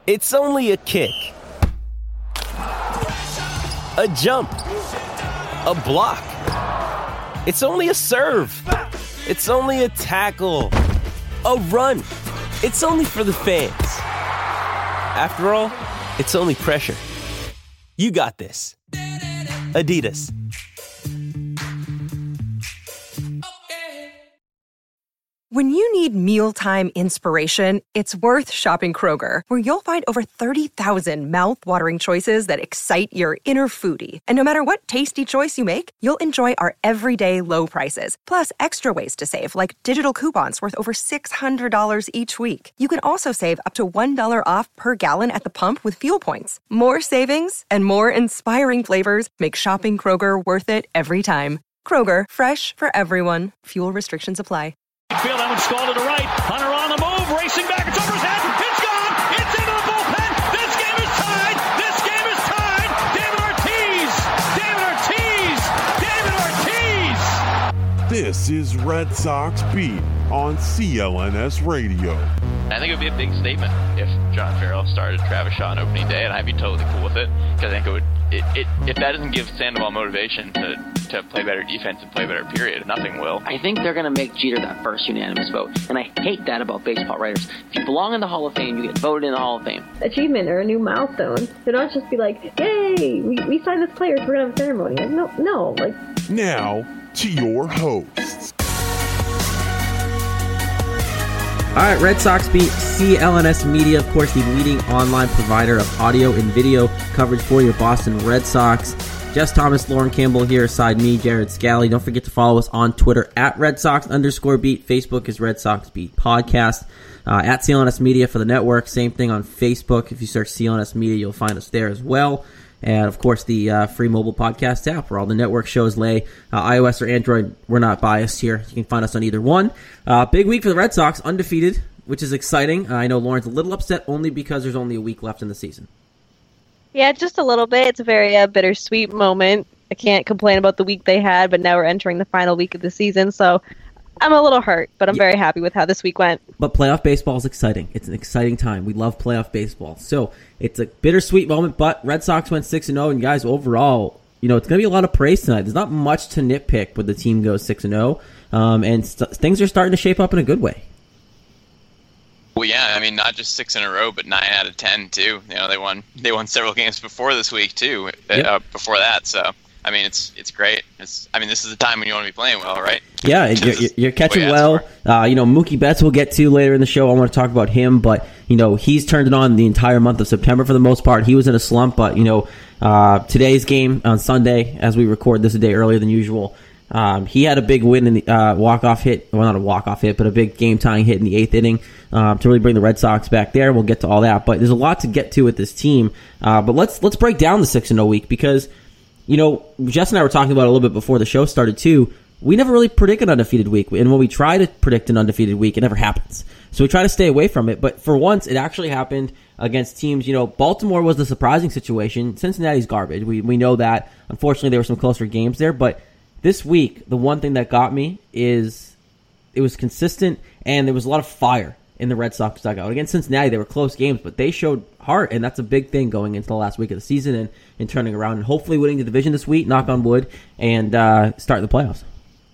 It's only a kick, a jump, a block. It's only a serve. It's only a tackle, a run. It's only for the fans. After all, it's only pressure. You got this. Adidas. When you need mealtime inspiration, it's worth shopping Kroger, where you'll find over 30,000 mouth-watering choices that excite your inner foodie. And no matter what tasty choice you make, you'll enjoy our everyday low prices, plus extra ways to save, like digital coupons worth over $600 each week. You can also save up to $1 off per gallon at the pump with fuel points. More savings and more inspiring flavors make shopping Kroger worth it every time. Kroger, fresh for everyone. Fuel restrictions apply. Field, that one's stalled to the right. Hunter on the move, racing back. It's over his head. It's gone. It's into the bullpen. This game is tied. This game is tied. David Ortiz. David Ortiz. David Ortiz. This is Red Sox Beat on CLNS Radio. I think it would be a big statement if John Farrell started Travis Shaw on opening day, and I'd be totally cool with it, because I think it would. If that doesn't give Sandoval motivation to play better defense and play better, period, nothing will. I think they're going to make Jeter that first unanimous vote, and I hate that about baseball writers. If you belong in the Hall of Fame, you get voted in the Hall of Fame. Achievement or a new milestone. They don't just be like, yay, we signed this player, so we're going to have a ceremony. Like, no. Now, to your hosts. All right, Red Sox Beat, CLNS Media, of course, the leading online provider of audio and video coverage for your Boston Red Sox. Jess Thomas, Lauren Campbell here, aside me, Jared Scally. Don't forget to follow us on Twitter at @RedSox_Beat. Facebook is Red Sox Beat Podcast. At CLNS Media for the network. Same thing on Facebook. If you search CLNS Media, you'll find us there as well. And, of course, the free mobile podcast app where all the network shows lay. iOS or Android, we're not biased here. You can find us on either one. Big week for the Red Sox, undefeated, which is exciting. I know Lauren's a little upset only because there's only a week left in the season. Yeah, just a little bit. It's a very bittersweet moment. I can't complain about the week they had, but now we're entering the final week of the season, so I'm a little hurt, but I'm very happy with how this week went. But playoff baseball is exciting. It's an exciting time. We love playoff baseball. So it's a bittersweet moment, but Red Sox went 6-0, and guys, overall, it's going to be a lot of praise tonight. There's not much to nitpick when the team goes 6-0, and things are starting to shape up in a good way. Well, yeah, I mean, not just 6 in a row, but 9 out of 10 too. They won several games before this week too. Before that, so I mean, it's great. This is the time when you want to be playing well, right? Yeah, you're catching well. Mookie Betts we'll get to later in the show. I want to talk about him, but he's turned it on the entire month of September for the most part. He was in a slump, but today's game on Sunday, as we record this a day earlier than usual, he had a big win in the walk-off hit. Well, not a walk-off hit, but a big game-tying hit in the 8th inning to really bring the Red Sox back there. We'll get to all that, but there's a lot to get to with this team. But let's break down the 6-0 week because, Jess and I were talking about it a little bit before the show started too. We never really predict an undefeated week, and when we try to predict an undefeated week, it never happens. So we try to stay away from it, but for once, it actually happened against teams. Baltimore was the surprising situation. Cincinnati's garbage. We know that. Unfortunately, there were some closer games there, but this week, the one thing that got me is it was consistent, and there was a lot of fire in the Red Sox dugout. Against Cincinnati, they were close games, but they showed heart, and that's a big thing going into the last week of the season and turning around and hopefully winning the division this week, knock on wood, and starting the playoffs.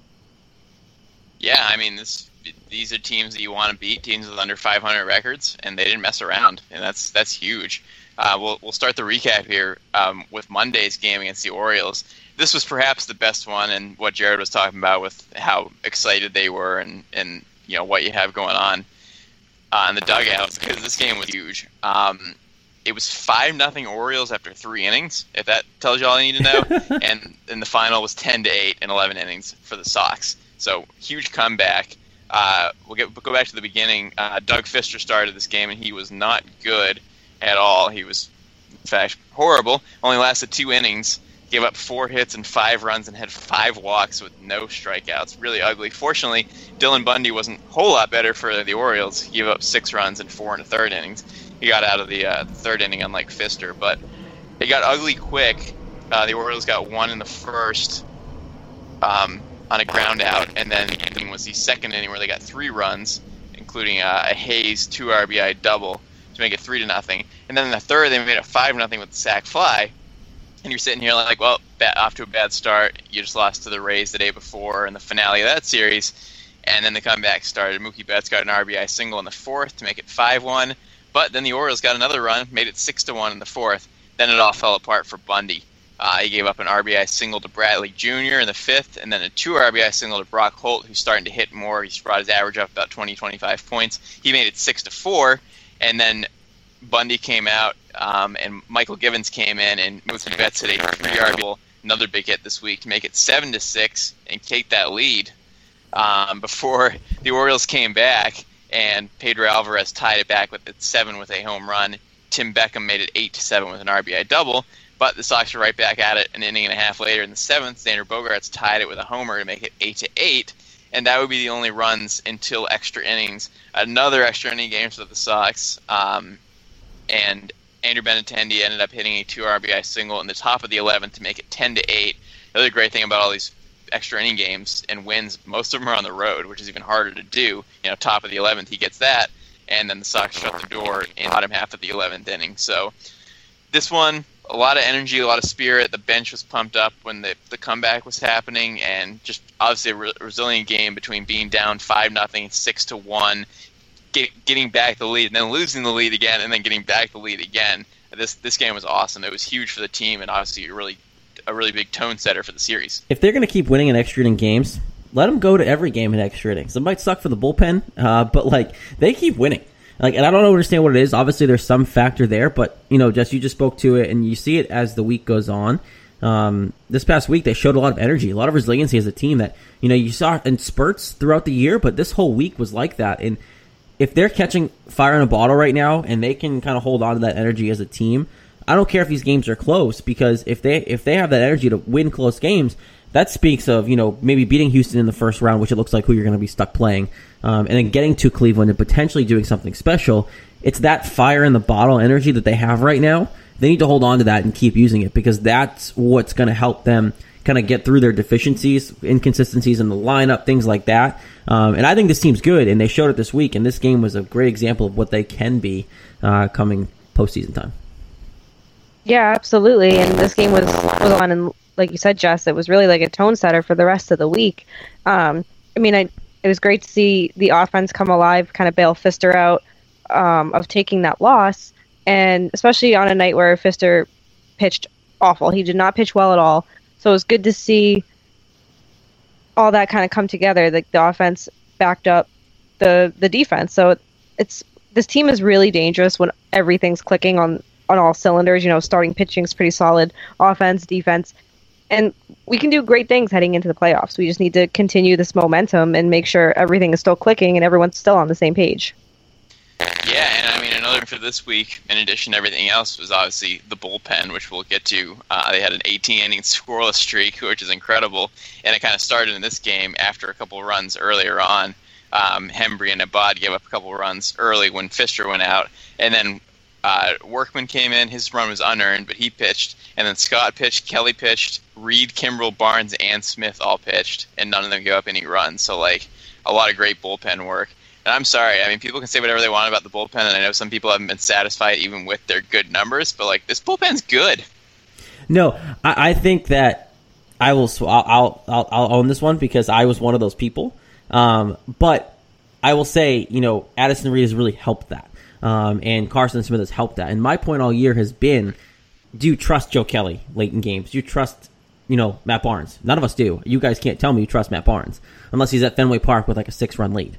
Yeah, I mean, these are teams that you want to beat, teams with under 500 records, and they didn't mess around, and that's huge. We'll start the recap here with Monday's game against the Orioles. This was perhaps the best one, and what Jared was talking about with how excited they were and what you have going on in the dugouts, because this game was huge. It was 5-0 Orioles after 3 innings, if that tells you all you need to know, and the final was 10-8 in 11 innings for the Sox. So huge comeback. We'll go back to the beginning. Doug Fister started this game, and he was not good at all. He was, in fact, horrible. Only lasted 2 innings. Gave up 4 hits and 5 runs and had 5 walks with no strikeouts. Really ugly. Fortunately, Dylan Bundy wasn't a whole lot better for the Orioles. He gave up 6 runs and 4 in the 3rd innings. He got out of the 3rd inning, unlike Fister. But it got ugly quick. The Orioles got 1 in the 1st on a ground out, and then it was the 2nd inning where they got 3 runs, including a Hayes 2 RBI double to make it 3-0. And then in the third, they made it 5-0 with the sac fly. And you're sitting here like, well, off to a bad start. You just lost to the Rays the day before in the finale of that series. And then the comeback started. Mookie Betts got an RBI single in the fourth to make it 5-1. But then the Orioles got another run, made it 6-1 in the fourth. Then it all fell apart for Bundy. He gave up an RBI single to Bradley Jr. in the fifth, and then a 2 RBI single to Brock Holt, who's starting to hit more. He's brought his average up about 20-25 points. He made it 6-4, and then Bundy came out, and Michael Givens came in, and Mookie Betts hit a 3 RBI, another big hit this week, to make it 7-6 and take that lead before the Orioles came back, and Pedro Alvarez tied it back with 7 with a home run. Tim Beckham made it 8-7 with an RBI double, but the Sox were right back at it an inning and a half later in the seventh. Xander Bogaerts tied it with a homer to make it 8-8, and that would be the only runs until extra innings. Another extra inning game for the Sox, and Andrew Benintendi ended up hitting a 2 RBI single in the top of the 11th to make it 10-8. The other great thing about all these extra inning games and wins, most of them are on the road, which is even harder to do. Top of the 11th, he gets that, and then the Sox shut the door in the bottom half of the 11th inning. So this one, a lot of energy, a lot of spirit. The bench was pumped up when the comeback was happening, and just obviously a resilient game between being down 5-0, 6-1, getting back the lead, and then losing the lead again, and then getting back the lead again. This game was awesome. It was huge for the team, and obviously a really big tone setter for the series. If they're going to keep winning in extra inning games, let them go to every game in extra innings. It might suck for the bullpen, but they keep winning. And I don't understand what it is. Obviously, there's some factor there, but Jess, you just spoke to it, and you see it as the week goes on. This past week, they showed a lot of energy, a lot of resiliency as a team that you saw in spurts throughout the year, but this whole week was like that. And if they're catching fire in a bottle right now, and they can kind of hold on to that energy as a team, I don't care if these games are close, because if they have that energy to win close games, that speaks of, maybe beating Houston in the first round, which it looks like who you're going to be stuck playing, and then getting to Cleveland and potentially doing something special. It's that fire in the bottle energy that they have right now. They need to hold on to that and keep using it, because that's what's going to help them kind of get through their deficiencies, inconsistencies in the lineup, things like that. And I think this team's good, and they showed it this week, and this game was a great example of what they can be coming postseason time. Yeah, absolutely. And this game was on, and like you said, Jess, it was really like a tone setter for the rest of the week. It was great to see the offense come alive, kind of bail Fister out of taking that loss, and especially on a night where Fister pitched awful. He did not pitch well at all. So it was good to see all that kind of come together. Like the offense backed up the defense. So this team is really dangerous when everything's clicking on all cylinders. Starting pitching is pretty solid, offense, defense. And we can do great things heading into the playoffs. We just need to continue this momentum and make sure everything is still clicking and everyone's still on the same page. Yeah, and another for this week, in addition to everything else, was obviously the bullpen, which we'll get to. They had an 18-inning scoreless streak, which is incredible, and it kind of started in this game after a couple runs earlier on. Hembree and Abad gave up a couple runs early when Fister went out, and then Workman came in. His run was unearned, but he pitched, and then Scott pitched, Kelly pitched, Reed, Kimbrel, Barnes, and Smith all pitched, and none of them gave up any runs. So, a lot of great bullpen work. And I'm sorry, people can say whatever they want about the bullpen, and I know some people haven't been satisfied even with their good numbers, but this bullpen's good. No, I think that I'll own this one, because I was one of those people. But I will say, Addison Reed has really helped that. And Carson Smith has helped that. And my point all year has been, do you trust Joe Kelly late in games? Do you trust, Matt Barnes? None of us do. You guys can't tell me you trust Matt Barnes unless he's at Fenway Park with a 6-run lead.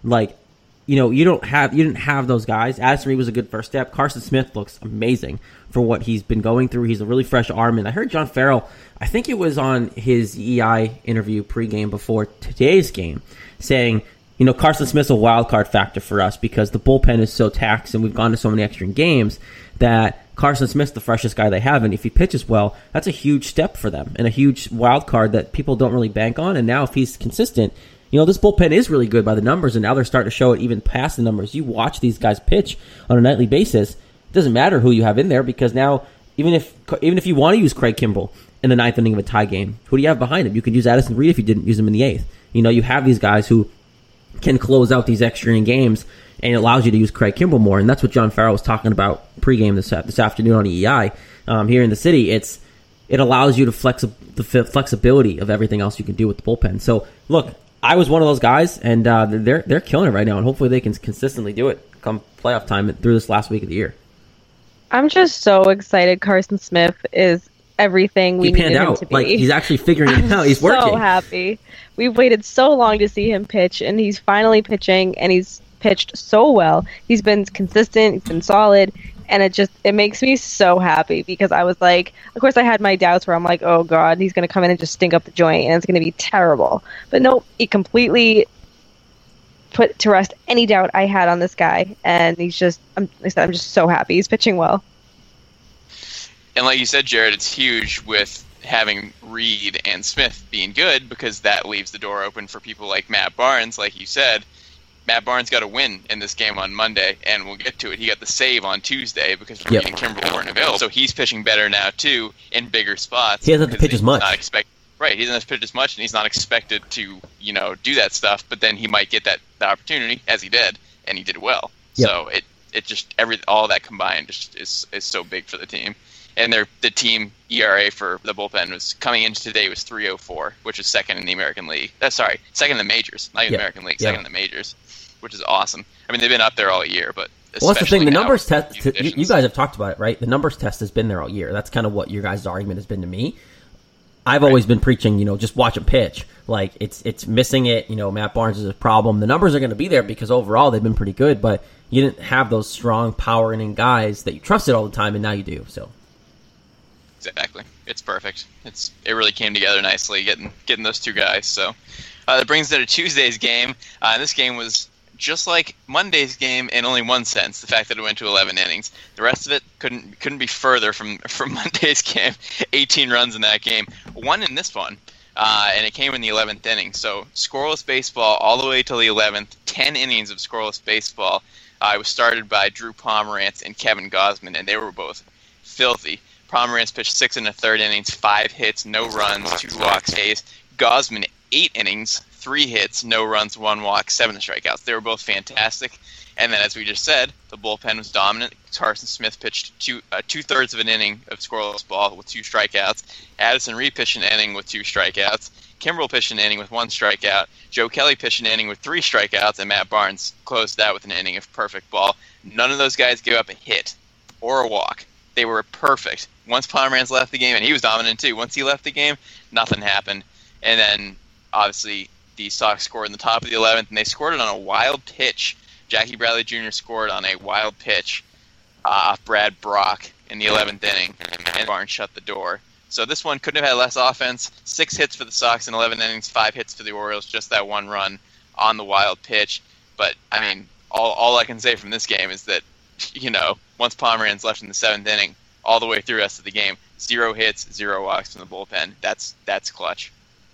You didn't have those guys. Addison Reed was a good first step. Carson Smith looks amazing for what he's been going through. He's a really fresh arm. And I heard John Farrell, I think it was on his EI interview pregame before today's game, saying, Carson Smith's a wild card factor for us because the bullpen is so taxed and we've gone to so many extra games that Carson Smith's the freshest guy they have. And if he pitches well, that's a huge step for them and a huge wild card that people don't really bank on. And now if he's consistent, this bullpen is really good by the numbers, and now they're starting to show it even past the numbers. You watch these guys pitch on a nightly basis. It doesn't matter who you have in there, because now even if you want to use Craig Kimbrel in the ninth inning of a tie game, who do you have behind him? You could use Addison Reed if you didn't use him in the eighth. You have these guys who can close out these extra inning games, and it allows you to use Craig Kimbrell more. And that's what John Farrell was talking about pregame this afternoon on EEI here in the city. It allows you to the flexibility of everything else you can do with the bullpen. So, look, I was one of those guys, and they're killing it right now, and hopefully they can consistently do it come playoff time through this last week of the year. I'm just so excited. Carson Smith is everything we needed him to be. Like, he's actually figuring it out. He's working. So happy. We've waited so long to see him pitch, and he's finally pitching, and he's pitched so well. He's been consistent. He's been solid. And it makes me so happy because I was like, of course I had my doubts where I'm like, oh God, he's going to come in and just stink up the joint and it's going to be terrible. But no, he completely put to rest any doubt I had on this guy. And I'm just so happy. He's pitching well. And like you said, Jared, it's huge with having Reed and Smith being good because that leaves the door open for people like Matt Barnes, like you said. Matt Barnes got a win in this game on Monday, and we'll get to it. He got the save on Tuesday because Reed and Kimbrell weren't available. So he's pitching better now, too, in bigger spots. He doesn't have to pitch as much. Right, he doesn't have to pitch as much, and he's not expected to, do that stuff. But then he might get that opportunity, as he did, and he did well. Yep. So it just all that combined just is so big for the team. And the team ERA for the bullpen was coming into today was 3.04, which is second in the American League. Second in the majors, not even American League, second in the majors, which is awesome. I mean, they've been up there all year, but well, that's the thing. The numbers test. You guys have talked about it, right? The numbers test has been there all year. That's kind of what your guys' argument has been to me. I've always been preaching, just watch him pitch. Like it's missing it. Matt Barnes is a problem. The numbers are going to be there because overall they've been pretty good, but you didn't have those strong power inning guys that you trusted all the time, and now you do. So. Exactly. It's perfect. It really came together nicely getting those two guys. So that brings us to Tuesday's game. This game was just like Monday's game in only one sense, the fact that it went to 11 innings. The rest of it couldn't be further from Monday's game. 18 runs in that game. One in this one, and it came in the 11th inning. So scoreless baseball all the way till the 11th. 10 innings of scoreless baseball. It was started by Drew Pomerantz and Kevin Gausman, and they were both filthy. Pomerantz pitched 6 1/3 innings, 5 hits, no runs, 2 walks, A's. Gausman 8 innings, 3 hits, no runs, 1 walk, 7 strikeouts. They were both fantastic. And then, as we just said, the bullpen was dominant. Carson Smith pitched 2/3 of an inning of scoreless ball with 2 strikeouts. Addison Reed pitched an inning with 2 strikeouts. Kimbrell pitched an inning with 1 strikeout. Joe Kelly pitched an inning with 3 strikeouts, and Matt Barnes closed out with an inning of perfect ball. None of those guys gave up a hit or a walk. They were perfect. Once Pomerantz left the game, and he was dominant too, once he left the game, nothing happened. And then, obviously, the Sox scored in the top of the 11th, and they scored it on a wild pitch. Jackie Bradley Jr. scored on a wild pitch off Brad Brock in the 11th inning, and Barnes shut the door. So this one couldn't have had less offense. 6 hits for the Sox in 11 innings, 5 hits for the Orioles, just that 1 run on the wild pitch. But, I mean, all I can say from this game is that, once Pomerantz left in the 7th inning, all the way through the rest of the game, 0 hits, 0 walks from the bullpen. That's clutch.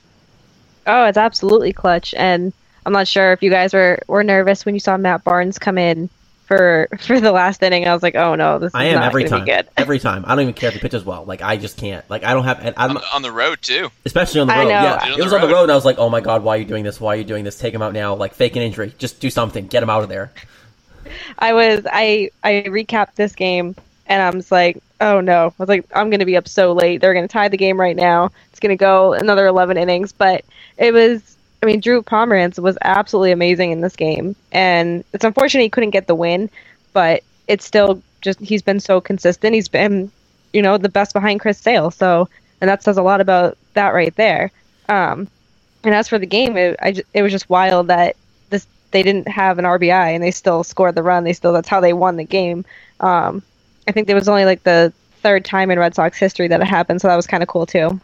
Oh, it's absolutely clutch. And I'm not sure if you guys were nervous when you saw Matt Barnes come in for the last inning. I was like, oh no, this is not going to be good. Every time. I don't even care if he pitches well. Like, I just can't. Like, I don't have... on the road, too. Especially on the road, yeah. It was on the road, and I was like, oh my God, why are you doing this? Why are you doing this? Take him out now. Like, fake an injury. Just do something. Get him out of there. I recapped this game, and I was like, oh no. I was like, I'm going to be up so late. They're going to tie the game right now. It's going to go another 11 innings. But it was, Drew Pomerantz was absolutely amazing in this game. And it's unfortunate he couldn't get the win, but it's still just, he's been so consistent. He's been, the best behind Chris Sale. So, and that says a lot about that right there. And as for the game, it was just wild that they didn't have an RBI and they still scored the run. That's how they won the game. I think there was only like the 3rd time in Red Sox history that it happened, so that was kind of cool too.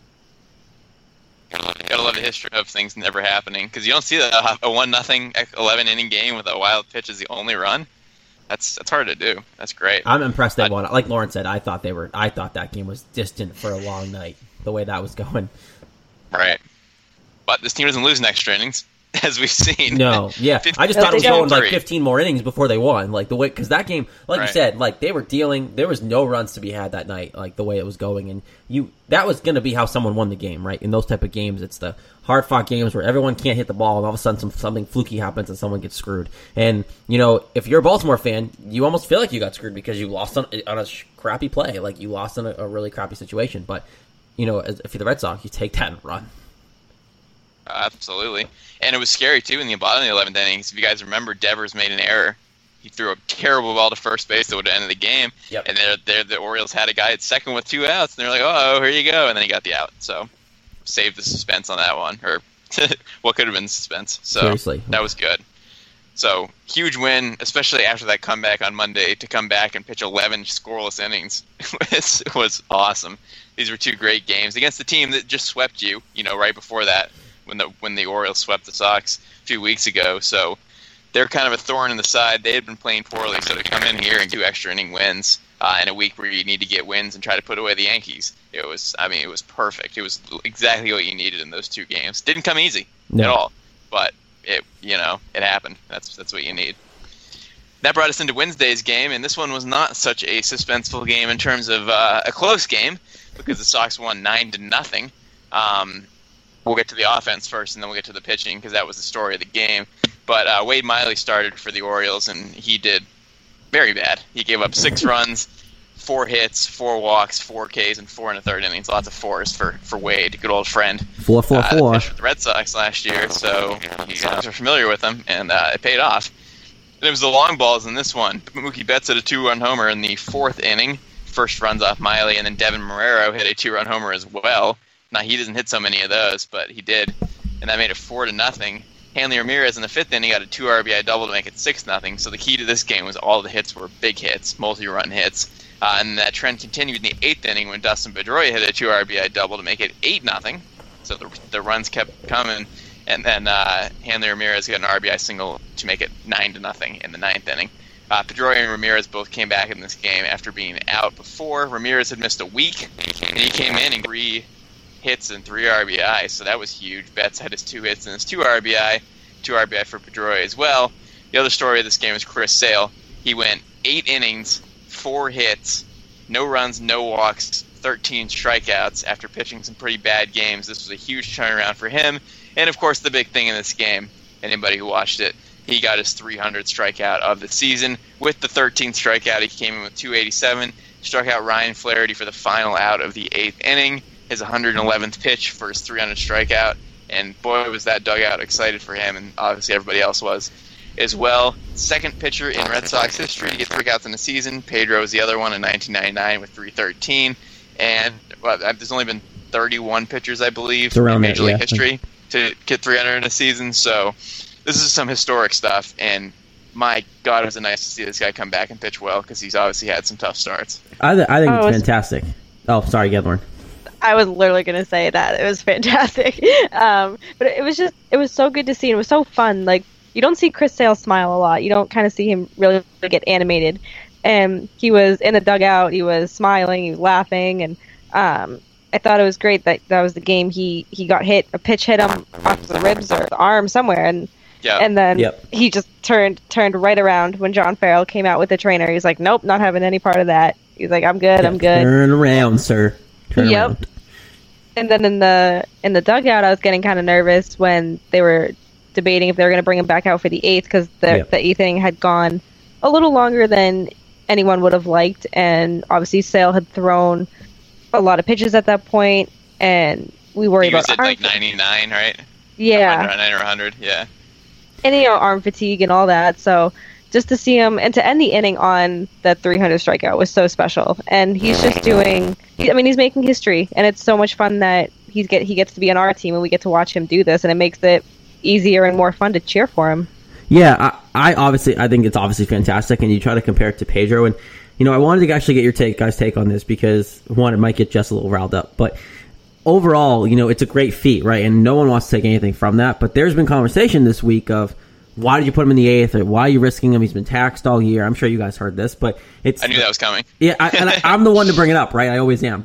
Gotta love the history of things never happening, because you don't see a 1-0 11 inning game with a wild pitch as the only run. That's hard to do. That's great. I'm impressed they won. Like Lauren said, I thought that game was distant for a long night, the way that was going. Right. But this team doesn't lose in extra innings. as we've seen. No, yeah. I just thought it was going like 15 more innings before they won. Like the way, because that game, like you said, like they were dealing. There was no runs to be had that night. Like the way it was going, and that was going to be how someone won the game, right? In those type of games, it's the hard fought games where everyone can't hit the ball, and all of a sudden something fluky happens and someone gets screwed. And if you're a Baltimore fan, you almost feel like you got screwed because you lost on a crappy play, like you lost in a really crappy situation. But if you're the Red Sox, you take that and run. Absolutely. And it was scary, too, in the bottom of the 11th inning. If you guys remember, Devers made an error. He threw a terrible ball to first base that would have ended the game. Yep. And the Orioles had a guy at second with 2 outs. And they're like, oh, here you go. And then he got the out. So saved the suspense on that one. Or what could have been suspense. So seriously. That was good. So huge win, especially after that comeback on Monday, to come back and pitch 11 scoreless innings. It was awesome. These were 2 great games against the team that just swept you, right before that. When the Orioles swept the Sox a few weeks ago. So they're kind of a thorn in the side. They had been playing poorly, so to come in here and 2 extra inning wins in a week where you need to get wins and try to put away the Yankees, it was perfect. It was exactly what you needed in those 2 games. Didn't come easy at all, but it happened. That's what you need. That brought us into Wednesday's game, and this one was not such a suspenseful game in terms of a close game because the Sox won 9-0. We'll get to the offense first, and then we'll get to the pitching because that was the story of the game. But Wade Miley started for the Orioles, and he did very bad. He gave up 6 runs, 4 hits, 4 walks, 4 Ks, and 4 1/3 innings. Lots of 4s for Wade, good old friend. 4. Pitched with the Red Sox last year, so you guys are familiar with him, and it paid off. And it was the long balls in this one. Mookie Betts hit a 2-run homer in the 4th inning. First runs off Miley, and then Devin Marrero hit a 2-run homer as well. Now, he doesn't hit so many of those, but he did, and that made it 4-0. Hanley Ramirez in the 5th inning got a 2 RBI double to make it 6-0. So the key to this game was all the hits were big hits, multi-run hits. And that trend continued in the 8th inning when Dustin Pedroia hit a 2 RBI double to make it 8-0. So the runs kept coming, and then Hanley Ramirez got an RBI single to make it 9-0 in the 9th inning. Pedroia and Ramirez both came back in this game after being out before. Ramirez had missed a week, and he came in and 3 hits and 3 RBI, so that was huge. Betts had his 2 hits and his 2 RBI for Pedroia as well. The other story of this game is Chris Sale. He went 8 innings, 4 hits, no runs, no walks, 13 strikeouts after pitching some pretty bad games. This was a huge turnaround for him. And, of course, the big thing in this game, anybody who watched it, he got his 300th strikeout of the season. With the 13th strikeout, he came in with 287, struck out Ryan Flaherty for the final out of the 8th inning, his 111th pitch for his 300th strikeout. And, boy, was that dugout excited for him, and obviously everybody else was as well. Second pitcher in Red Sox history to get strikeouts in a season. Pedro was the other one in 1999 with 313. And there's only been 31 pitchers, I believe, in Major League history to get 300 in a season. So this is some historic stuff. And my God, it was nice to see this guy come back and pitch well because he's obviously had some tough starts. I think it's fantastic. Oh, sorry, Gedlorn. I was literally going to say that. It was fantastic. But it was so good to see. It was so fun. Like, you don't see Chris Sale smile a lot. You don't kind of see him really get animated. And he was in the dugout. He was smiling. He was laughing. And I thought it was great that was the game. He got hit. A pitch hit him off the ribs or the arm somewhere. And then he just turned right around when John Farrell came out with the trainer. He's like, nope, not having any part of that. He's like, I'm good. I'm good. Turn around, sir. Turn around. And then in the dugout, I was getting kind of nervous when they were debating if they were going to bring him back out for the 8th because the 8th inning had gone a little longer than anyone would have liked, and obviously Sale had thrown a lot of pitches at that point, and we worried about arm like 99, right? Yeah, 99 or 100, yeah. And arm fatigue and all that. So just to see him and to end the inning on that 300 strikeout was so special. And he's just he's making history, and it's so much fun that he gets to be on our team and we get to watch him do this, and it makes it easier and more fun to cheer for him. Yeah, I think it's obviously fantastic, and you try to compare it to Pedro, and I wanted to actually get your guys' take on this because one, it might get Jess a little riled up, but overall, it's a great feat, right? And no one wants to take anything from that, but there's been conversation this week of why did you put him in the 8th, or why are you risking him? He's been taxed all year. I'm sure you guys heard this, but I knew that was coming. Yeah, I'm the one to bring it up, right? I always am, but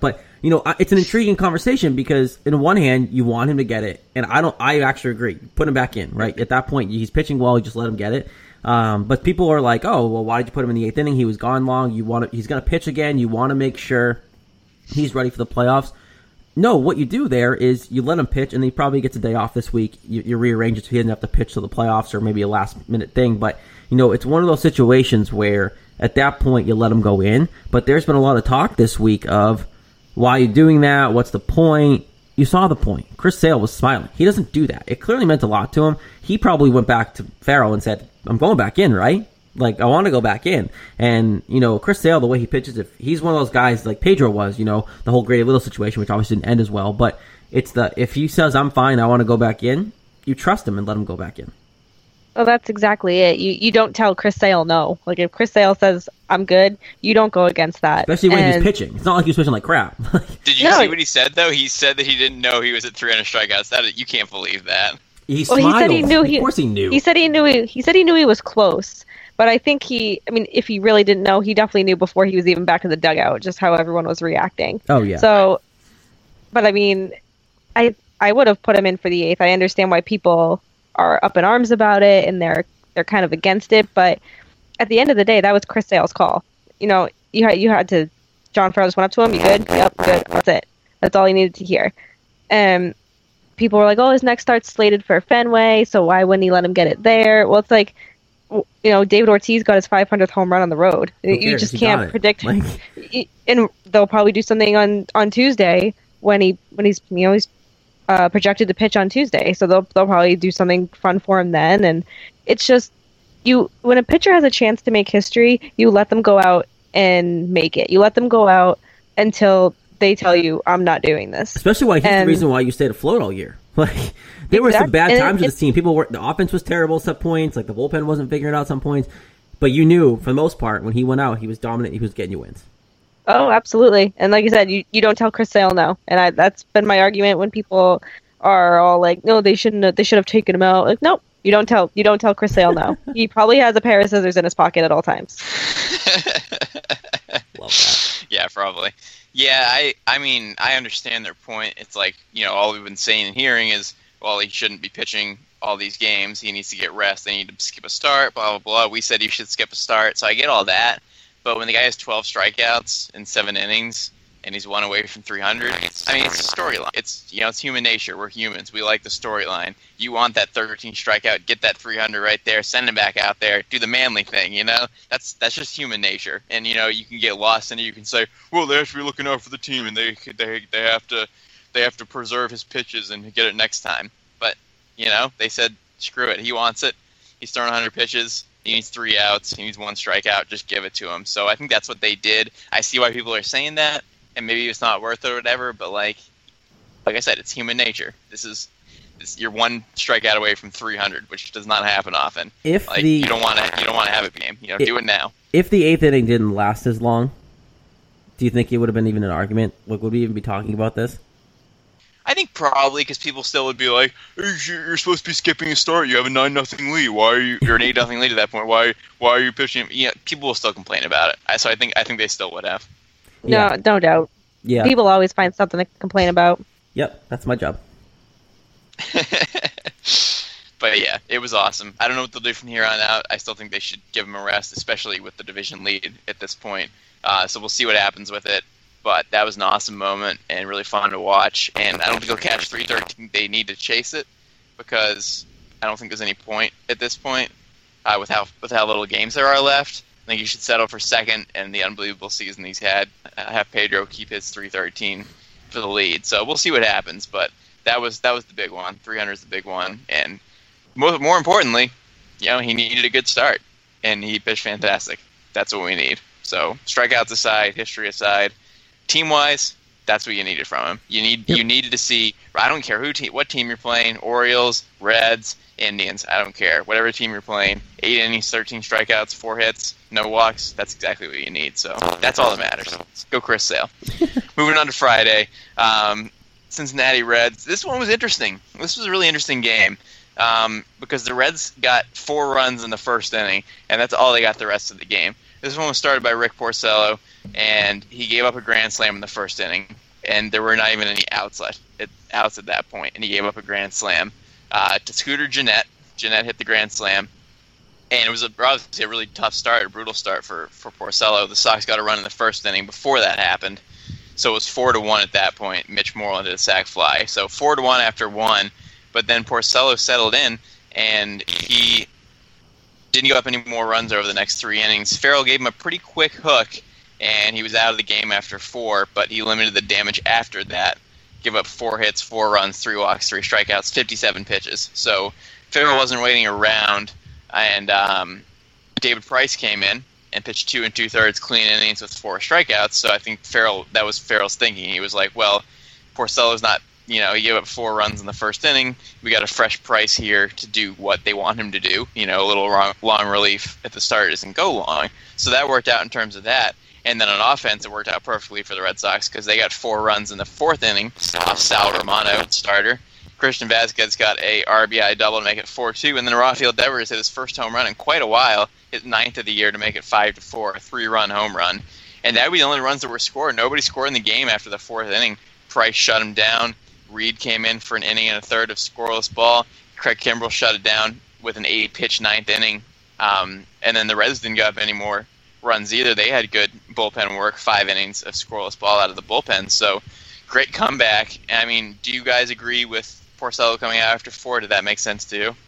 it's an intriguing conversation because in one hand, you want him to get it. And I actually agree. Put him back in, right? At that point, he's pitching well. You just let him get it. But people are like, oh, well, why did you put him in the 8th inning? He was gone long. He's going to pitch again. You want to make sure he's ready for the playoffs. No, what you do there is you let him pitch, and he probably gets a day off this week. You rearrange it so he doesn't have to pitch to the playoffs or maybe a last-minute thing. But, it's one of those situations where at that point you let him go in. But there's been a lot of talk this week of, why are you doing that? What's the point? You saw the point. Chris Sale was smiling. He doesn't do that. It clearly meant a lot to him. He probably went back to Farrell and said, I'm going back in, right? Like, I want to go back in. And, Chris Sale, the way he pitches, he's one of those guys like Pedro was, the whole Grady Little situation, which obviously didn't end as well. But if he says, I'm fine, I want to go back in, you trust him and let him go back in. Well, that's exactly it. You don't tell Chris Sale no. Like, if Chris Sale says, I'm good, you don't go against that. Especially when he's pitching. It's not like he was pitching like crap. Did you see what he said, though? He said that he didn't know he was at 300 strikeouts. You can't believe that. He smiled. He said he knew. Of course he knew. He said he knew he was close. But I think if he really didn't know, he definitely knew before he was even back in the dugout, just how everyone was reacting. Oh, yeah. So, but I would have put him in for the 8th. I understand why people are up in arms about it and they're kind of against it, but at the end of the day, that was Chris Sale's call. You had to. John Farrell just went up to him. You good? Yep, good. That's it. That's all he needed to hear. People were like, "Oh, his next start's slated for Fenway, so why wouldn't he let him get it there?" Well, it's like, David Ortiz got his 500th home run on the road. You just can't predict. And they'll probably do something on Tuesday when he's projected to pitch on Tuesday, so they'll probably do something fun for him then. And it's just when a pitcher has a chance to make history, you let them go out and make it. You let them go out until they tell you, I'm not doing this. Especially he's the reason why you stayed afloat all year. Like, there were some bad times with this team. The offense was terrible at some points. Like, the bullpen wasn't figuring it out at some points. But you knew, for the most part, when he went out, he was dominant. He was getting you wins. Oh, absolutely. And like you said, you don't tell Chris Sale no. And that's been my argument when people are all like, no, they should have taken him out. Like, nope, you don't tell Chris Sale no. He probably has a pair of scissors in his pocket at all times. Love that. Yeah, probably. Yeah, I understand their point. It's like, all we've been saying and hearing is, well, he shouldn't be pitching all these games. He needs to get rest. They need to skip a start, blah, blah, blah. We said he should skip a start, so I get all that. But when the guy has 12 strikeouts in 7 innings and he's one away from 300, it's a storyline. It's human nature. We're humans. We like the storyline. You want that 13 strikeout, get that 300 right there, send him back out there, do the manly thing. That's just human nature. And you can get lost in it. You can say, well, they have to be looking out for the team, and they have to preserve his pitches and get it next time. But they said, screw it. He wants it. He's throwing 100 pitches. He needs 3 outs. He needs 1 strikeout. Just give it to him. So I think that's what they did. I see why people are saying that, and maybe it's not worth it or whatever. But like I said, it's human nature. You're 1 strikeout away from 300, which does not happen often. You don't want to have a game. Do it now. If the 8th inning didn't last as long, do you think it would have been even an argument? Would we even be talking about this? I think probably, because people still would be like, you're supposed to be skipping a start. You have a 9-0 lead. Why are you? You're an 8-0 lead at that point. Why are you pitching? People will still complain about it. So I think they still would have. No, no doubt. Yeah. People always find something to complain about. Yep, that's my job. But yeah, it was awesome. I don't know what they'll do from here on out. I still think they should give him a rest, especially with the division lead at this point. So we'll see what happens with it. But that was an awesome moment and really fun to watch. And I don't think they'll catch 313. They need to chase it because I don't think there's any point at this point with how little games there are left. I think you should settle for second and the unbelievable season he's had. Have Pedro keep his 313 for the lead. So we'll see what happens. But that was the big one. 300 is the big one. And more importantly, he needed a good start and he pitched fantastic. That's what we need. So strikeouts aside, history aside. Team-wise, that's what you needed from him. You needed to see. I don't care what team you're playing. Orioles, Reds, Indians. I don't care. Whatever team you're playing. 8 innings, 13 strikeouts, 4 hits, no walks. That's exactly what you need. So that's all that matters. Let's go, Chris Sale. Moving on to Friday, Cincinnati Reds. This one was interesting. This was a really interesting game because the Reds got 4 runs in the first inning, and that's all they got the rest of the game. This one was started by Rick Porcello, and he gave up a grand slam in the first inning. and there were not even any outs at that point, and he gave up a grand slam to Scooter Gennett. Gennett hit the grand slam, and it was obviously a really tough start, a brutal start for Porcello. The Sox got a run in the first inning before that happened, so it was 4-1 at that point. Mitch Moreland did a sac fly, so 4-1 after one, but then Porcello settled in, and he didn't give up any more runs over the next 3 innings. Farrell gave him a pretty quick hook, and he was out of the game after 4, but he limited the damage after that. Give up 4 hits, 4 runs, 3 walks, 3 strikeouts, 57 pitches. So Farrell wasn't waiting around, and David Price came in and pitched 2 2/3 clean innings with 4 strikeouts. So I think that was Farrell's thinking. He was like, well, Porcello's not, he gave up 4 runs in the first inning. We got a fresh Price here to do what they want him to do. A little long relief at the start doesn't go long. So that worked out in terms of that. And then on offense, it worked out perfectly for the Red Sox because they got 4 runs in the 4th inning off Sal Romano, starter. Christian Vasquez got a RBI double to make it 4-2, and then Rafael Devers hit his first home run in quite a while, his 9th of the year to make it 5-4, a 3-run home run. And that would be the only runs that were scored. Nobody scored in the game after the 4th inning. Price shut him down. Reed came in for an inning and a third of scoreless ball. Craig Kimbrell shut it down with an 8-pitch 9th inning. And then the Reds didn't give up any more runs either. They had good bullpen work, 5 innings of scoreless ball out of the bullpen. So great comeback. I mean, do you guys agree with Porcello coming out after 4? Did that make sense to you?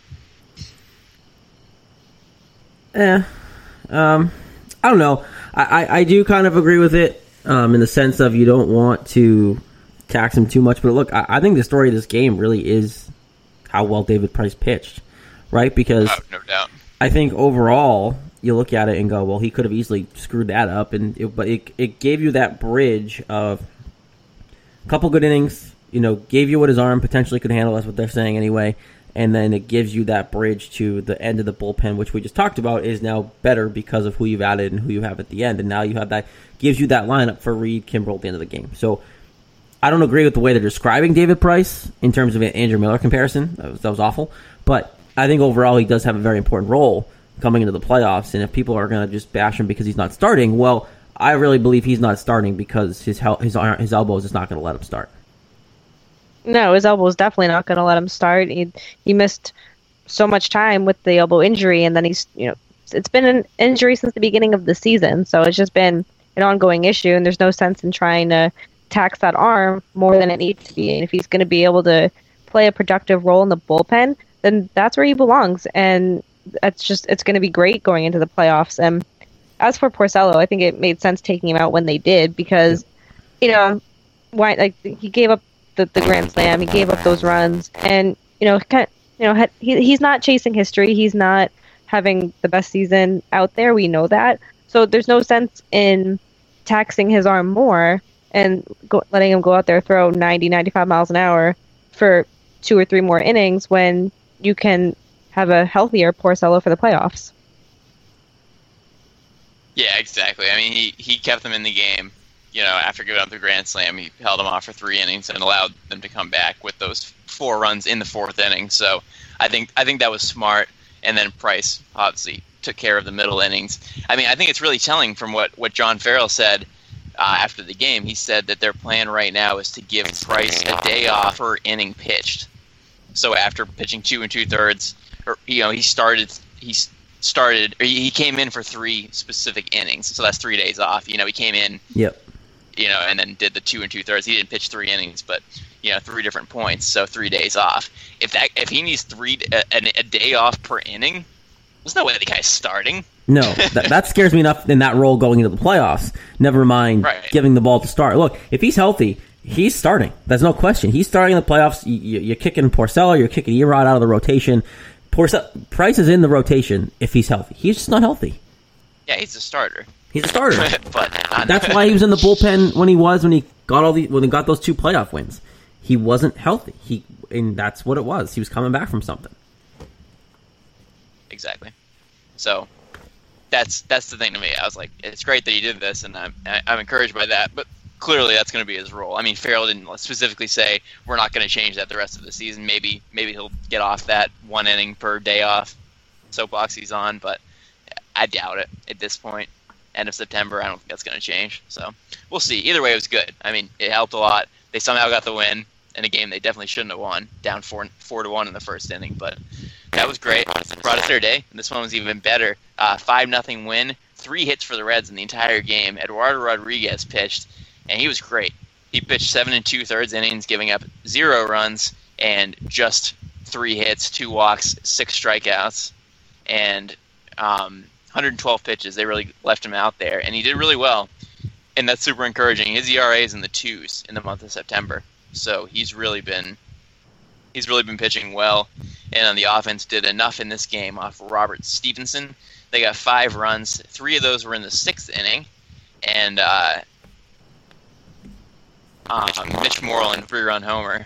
I don't know. I do kind of agree with it in the sense of you don't want to tax him too much. But look, I think the story of this game really is how well David Price pitched, right? Because no doubt. I think overall you look at it and go, well, he could have easily screwed that up, but it gave you that bridge of a couple good innings, gave you what his arm potentially could handle. That's what they're saying anyway. And then it gives you that bridge to the end of the bullpen, which we just talked about is now better because of who you've added and who you have at the end. And now you have that, gives you that lineup for Reed, Kimbrell at the end of the game. So I don't agree with the way they're describing David Price in terms of an Andrew Miller comparison. That was awful. But I think overall he does have a very important role coming into the playoffs. And if people are going to just bash him because he's not starting, well, I really believe he's not starting because his elbow is just not going to let him start. No, his elbow is definitely not going to let him start. He missed so much time with the elbow injury, and then it's been an injury since the beginning of the season. So it's just been an ongoing issue, and there's no sense in trying to tax that arm more than it needs to be. And if he's going to be able to play a productive role in the bullpen, then that's where he belongs. And it's going to be great going into the playoffs. And as for Porcello, I think it made sense taking him out when they did because, he gave up the grand slam, he gave up those runs, and he's not chasing history. He's not having the best season out there. We know that. So there's no sense in taxing his arm more and letting him go out there throw 90, 95 miles an hour for 2 or 3 more innings when you can have a healthier Porcello for the playoffs. Yeah, exactly. I mean, he kept them in the game. After giving up the grand slam, he held them off for 3 innings and allowed them to come back with those 4 runs in the 4th inning. So I think that was smart. And then Price obviously took care of the middle innings. I mean, I think it's really telling from what John Farrell said after the game. He said that their plan right now is to give Price a day off per inning pitched. So after pitching 2 2/3, he came in for 3 specific innings. So that's 3 days off. He came in. Yep. And then did the 2 2/3. He didn't pitch 3 innings, but 3 different points, so 3 days off. If he needs a day off per inning, there's no way the guy's starting. No, that scares me enough in that role going into the playoffs. Never mind giving the ball to start. Look, if he's healthy, he's starting. There's no question. He's starting in the playoffs. You're kicking Porcello, you're kicking Erod out of the rotation. Price is in the rotation if he's healthy. He's just not healthy. Yeah, he's a starter. He's a starter. But that's why he was in the bullpen when he got those 2 playoff wins. He wasn't healthy. And that's what it was. He was coming back from something. Exactly. So that's the thing to me. I was like, it's great that he did this, and I'm encouraged by that. But clearly, that's going to be his role. I mean, Farrell didn't specifically say we're not going to change that the rest of the season. Maybe he'll get off that 1 inning per day off soapbox he's on, but I doubt it at this point. end of September. I don't think that's going to change. So we'll see. Either way, it was good. I mean, it helped a lot. They somehow got the win in a game they definitely shouldn't have won, down 4-1 in the first inning. But that was great. Brought us their day. And this one was even better. 5-0 win. 3 hits for the Reds in the entire game. Eduardo Rodriguez pitched, and he was great. He pitched 7 2/3 innings, giving up 0 runs and just 3 hits, 2 walks, 6 strikeouts, and 112 pitches. They really left him out there, and he did really well, and that's super encouraging. His ERA is in the 2s in the month of September, so he's really been pitching well, and on the offense did enough in this game off Robert Stevenson. They got 5 runs. 3 of those were in the 6th inning, and Mitch Moreland 3-run homer,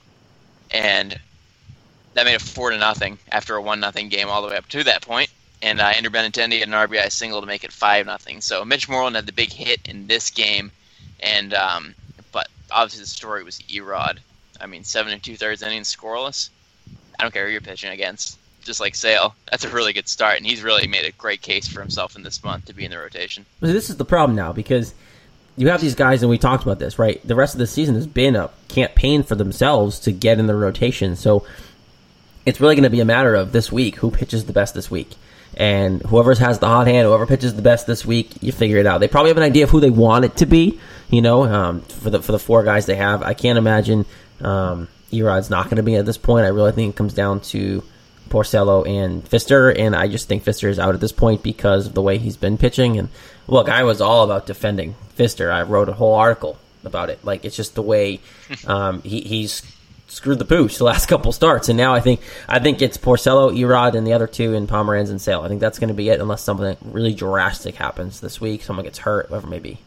and that made it 4-0 after a 1-0 game all the way up to that point. And Andrew Benintendi had an RBI single to make it 5-0. So Mitch Moreland had the big hit in this game, and but obviously the story was Erod. I mean, 7 2/3 innings scoreless. I don't care who you're pitching against. Just like Sale, that's a really good start, and he's really made a great case for himself in this month to be in the rotation. This is the problem now, because you have these guys, and we talked about this, right? The rest of the season has been a campaign for themselves to get in the rotation. So it's really going to be a matter of this week, who pitches the best this week. And whoever has the hot hand, whoever pitches the best this week, you figure it out. They probably have an idea of who they want it to be, for the 4 guys they have. I can't imagine Erod's not going to be at this point. I really think it comes down to Porcello and Pfister, and I just think Pfister is out at this point because of the way he's been pitching. And look, I was all about defending Pfister. I wrote a whole article about it. Like, it's just the way he's screwed the pooch the last couple starts, and now I think it's Porcello, Erod, and the other 2 in Pomeranz and Sale. I think that's going to be it, unless something really drastic happens this week, someone gets hurt, whatever it may be.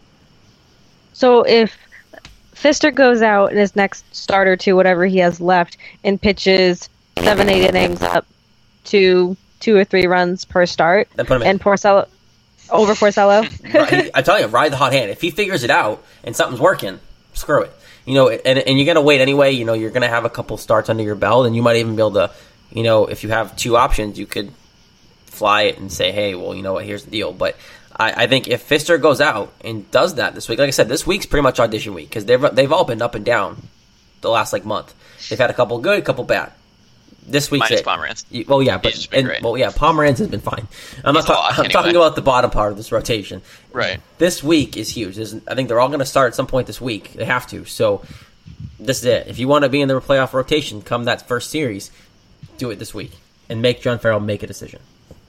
So if Pfister goes out in his next start or 2, whatever he has left, and pitches 7-8 innings up to 2 or 3 runs per start, and Porcello over Porcello, I tell you, ride the hot hand. If he figures it out and something's working, screw it. And you're going to wait anyway. You're going to have a couple starts under your belt, and you might even be able to, if you have 2 options, you could fly it and say, hey, well, you know what, here's the deal. But I think if Pfister goes out and does that this week, like I said, this week's pretty much audition week, because they've all been up and down the last month. They've had a couple good, a couple bad. This week's minus it. Pomeranz. Well, yeah, Pomeranz has been fine. I'm talking about the bottom part of this rotation. Right. This week is huge. I think they're all going to start at some point this week. They have to. So this is it. If you want to be in the playoff rotation come that first series, do it this week and make John Farrell make a decision.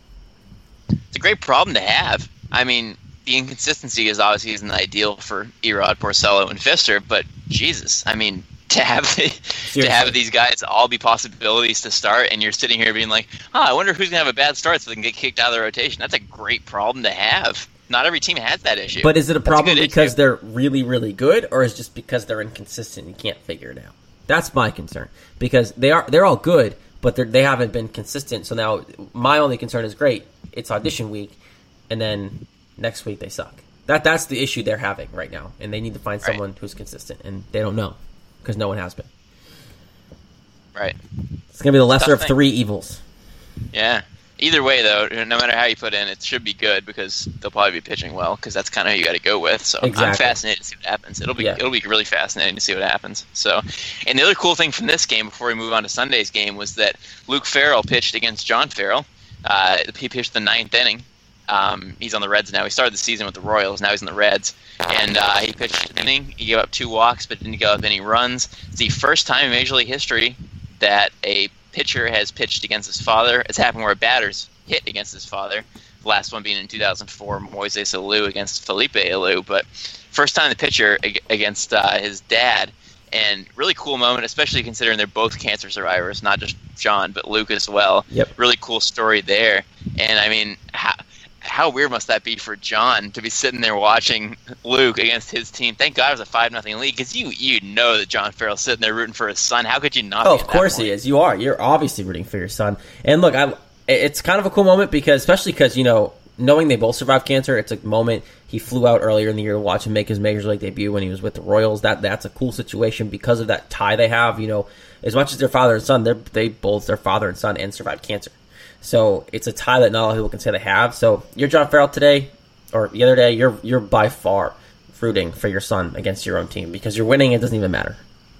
It's a great problem to have. I mean, the inconsistency is obviously isn't ideal for Erod, Porcello, and Pfister, but Jesus, I mean, to have these guys all be possibilities to start, and you're sitting here being like, I wonder who's going to have a bad start so they can get kicked out of the rotation. That's a great problem to have. Not every team has that issue. But is it a problem because they're really, really good, or is it just because they're inconsistent and you can't figure it out? That's my concern. Because they're all good, but they haven't been consistent. So now my only concern is, great, it's audition week, and then next week they suck. That's the issue they're having right now, and they need to find someone who's consistent, and they don't know. Because no one has been. Right. It's going to be the lesser of 3 evils. Yeah. Either way, though, no matter how you put in, it should be good because they'll probably be pitching well because that's kind of who you got to go with. So exactly. I'm fascinated to see what happens. It'll be really fascinating to see what happens. So, and the other cool thing from this game before we move on to Sunday's game was that Luke Farrell pitched against John Farrell. He pitched the 9th inning. He's on the Reds now. He started the season with the Royals. Now he's in the Reds. And he pitched an inning. He gave up 2 walks, but didn't give up any runs. It's the first time in Major League history that a pitcher has pitched against his father. It's happened where a batter's hit against his father. The last one being in 2004, Moises Alou against Felipe Alou. But first time the pitcher against his dad. And really cool moment, especially considering they're both cancer survivors, not just John, but Luke as well. Yep. Really cool story there. And, I mean, how weird must that be for John to be sitting there watching Luke against his team? Thank God it was a 5-0 lead, because you know that John Farrell's sitting there rooting for his son. How could you not be? Of course he is. You are. You're obviously rooting for your son. And look, it's kind of a cool moment especially because, knowing they both survived cancer, it's a moment. He flew out earlier in the year to watch him make his Major League debut when he was with the Royals. That's a cool situation because of that tie they have. As much as their father and son, they both, their father and son, and survived cancer. So it's a tie that not a lot of people can say they have. So you're John Farrell today, or the other day, you're by far rooting for your son against your own team because you're winning. It doesn't even matter.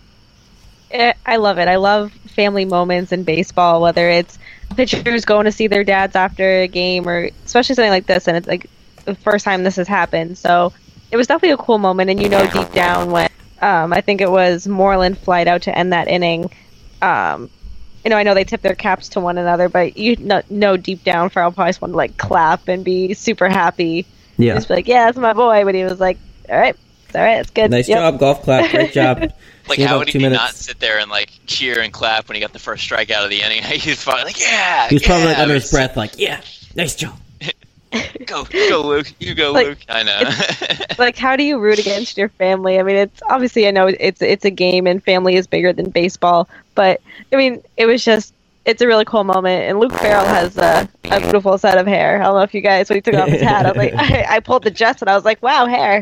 I love it. I love family moments in baseball, whether it's pitchers going to see their dads after a game, or especially something like this, and it's like the first time this has happened. So it was definitely a cool moment, and deep down when I think it was Moreland flied out to end that inning. I know they tipped their caps to one another, but deep down, Farrell probably just wanted to like clap and be super happy. Yeah, just be like, yeah, that's my boy. But he was like, all right, it's good. Nice job, golf clap, great job. Like, how would he not sit there and like cheer and clap when he got the first strikeout of the inning? He was probably like, yeah. He was probably like under his breath, like, yeah, nice job. Go, Luke. You go, like, Luke. I know. Like, how do you root against your family? I mean, it's obviously, I know it's a game and family is bigger than baseball, but I mean, it's a really cool moment. And Luke Farrell has a beautiful set of hair. I don't know if you guys, when he took off his hat, I was like, I pulled the Jets and I was like, wow, hair.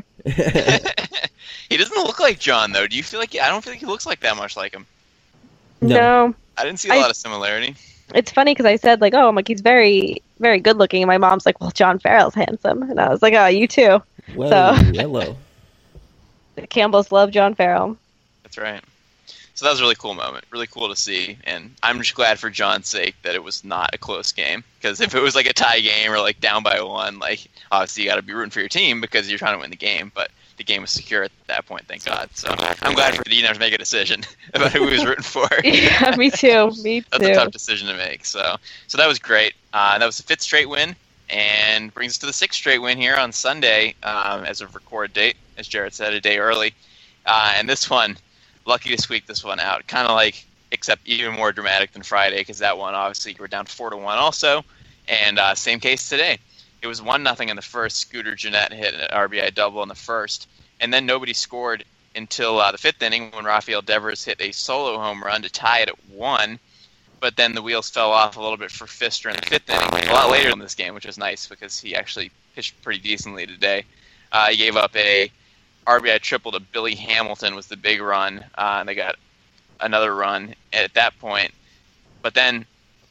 He doesn't look like John, though. Do you feel like? I don't feel like he looks like that much like him. No. I didn't see a lot of similarity. It's funny because I said, like, oh, I'm like, he's very, very good looking. And my mom's like, well, John Farrell's handsome. And I was like, oh, you too. Well, hello. The Campbells love John Farrell. That's right. So that was a really cool moment. Really cool to see. And I'm just glad for John's sake that it was not a close game. Because if it was like a tie game or like down by one, like, obviously you got to be rooting for your team because you're trying to win the game. But the game was secure at that point, thank God. So I'm glad for you to have to make a decision about who he was rooting for. Yeah, me too. That's a tough decision to make. So that was great. That was the 5th straight win, and brings us to the 6th straight win here on Sunday as of record date, as Jared said, a day early. And this one, lucky to squeak this one out. Kind of like, except even more dramatic than Friday, because that one, obviously, you were down 4-1 also. And same case today. It was 1-0 in the first. Scooter Gennett hit an RBI double in the first. And then nobody scored until the 5th inning when Rafael Devers hit a solo home run to tie it at 1. But then the wheels fell off a little bit for Fister in the 5th inning, a lot later in this game, which is nice because he actually pitched pretty decently today. He gave up a RBI triple to Billy Hamilton was the big run, and they got another run at that point. But then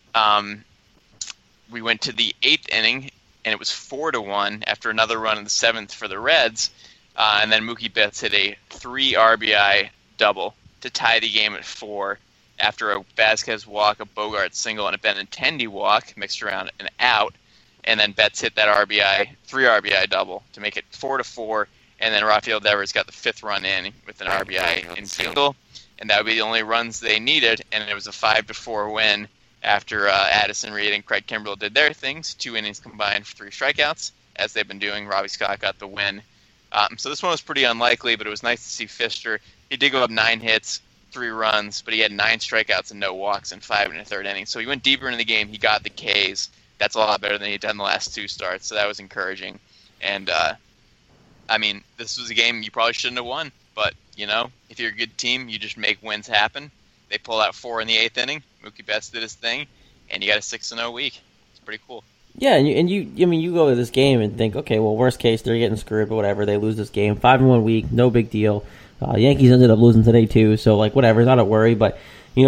we went to the 8th inning, and it was 4-1 after another run in the 7th for the Reds. And then Mookie Betts hit a 3 RBI double to tie the game at 4 after a Vasquez walk, a Bogart single, and a Benintendi walk mixed around and out. And then Betts hit that 3 RBI double to make it 4-4. And then Rafael Devers got the 5th run in with an RBI in single. And that would be the only runs they needed. And it was a 5-4 win after Addison Reed and Craig Kimbrell did their things. 2 innings combined for 3 strikeouts, as they've been doing. Robbie Scott got the win. So this one was pretty unlikely, but it was nice to see Fister. He did go up 9 hits, 3 runs, but he had 9 strikeouts and no walks in 5 and a third innings. So he went deeper into the game. He got the Ks. That's a lot better than he'd done the last 2 starts, so that was encouraging. And, I mean, this was a game you probably shouldn't have won, but, if you're a good team, you just make wins happen. They pulled out 4 in the 8th inning. Mookie Betts did his thing, and you got a 6-0 week. It's pretty cool. Yeah, and you go to this game and think, okay, well, worst case, they're getting screwed, but whatever. They lose this game, 5-1 week, no big deal. Yankees ended up losing today too, so like whatever, not a worry. But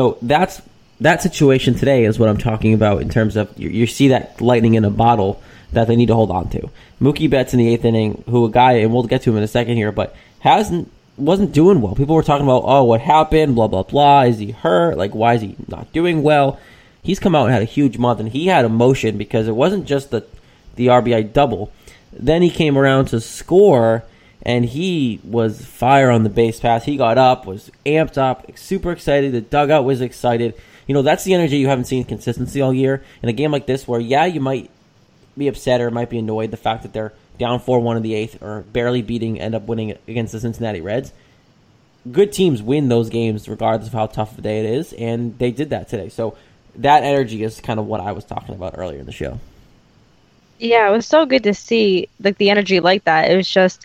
that situation today is what I'm talking about in terms of you see that lightning in a bottle that they need to hold on to. Mookie Betts in the 8th inning, who a guy, and we'll get to him in a second here, but wasn't doing well. People were talking about, oh, what happened, blah, blah, blah. Is he hurt? Like, why is he not doing well? He's come out and had a huge month, and he had emotion because it wasn't just the RBI double. Then he came around to score, and he was fire on the base pass. He got up, was amped up, super excited. The dugout was excited. That's the energy you haven't seen consistency all year. In a game like this where, yeah, you might be upset or might be annoyed the fact that they're down 4-1 in the 8th or barely end up winning against the Cincinnati Reds. Good teams win those games regardless of how tough of a day it is, and they did that today. So that energy is kind of what I was talking about earlier in the show. Yeah, it was so good to see the energy like that. It was just,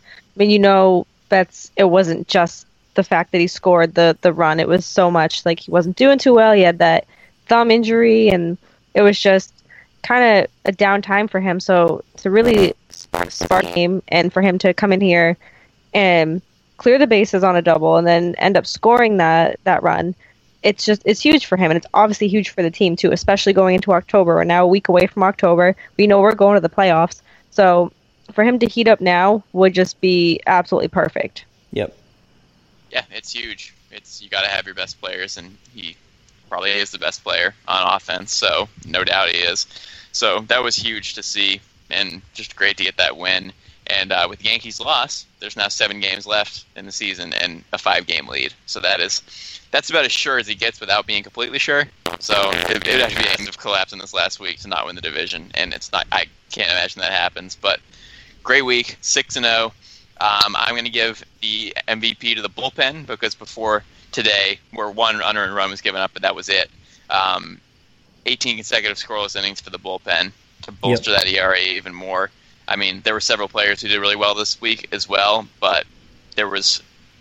it wasn't just the fact that he scored the run. It was so much like he wasn't doing too well. He had that thumb injury, and it was just kind of a down time for him. So to really spark game and for him to come in here and clear the bases on a double and then end up scoring that run, it's huge for him, and it's obviously huge for the team too, especially going into October. We're now a week away from October. We know we're going to the playoffs, so for him to heat up now would just be absolutely perfect. Yep. Yeah, it's huge. You got to have your best players, and he probably is the best player on offense, so no doubt he is. So that was huge to see, and just great to get that win. And with the Yankees' loss, there's now 7 games left in the season and a 5-game lead. So that's about as sure as he gets without being completely sure. So it would have to be an end of collapse in this last week to not win the division, and it's not. I can't imagine that happens. But great week, 6-0. I'm going to give the MVP to the bullpen because before today, where one unearned run was given up, but that was it. 18 consecutive scoreless innings for the bullpen to bolster that ERA even more. I mean, there were several players who did really well this week as well, but there was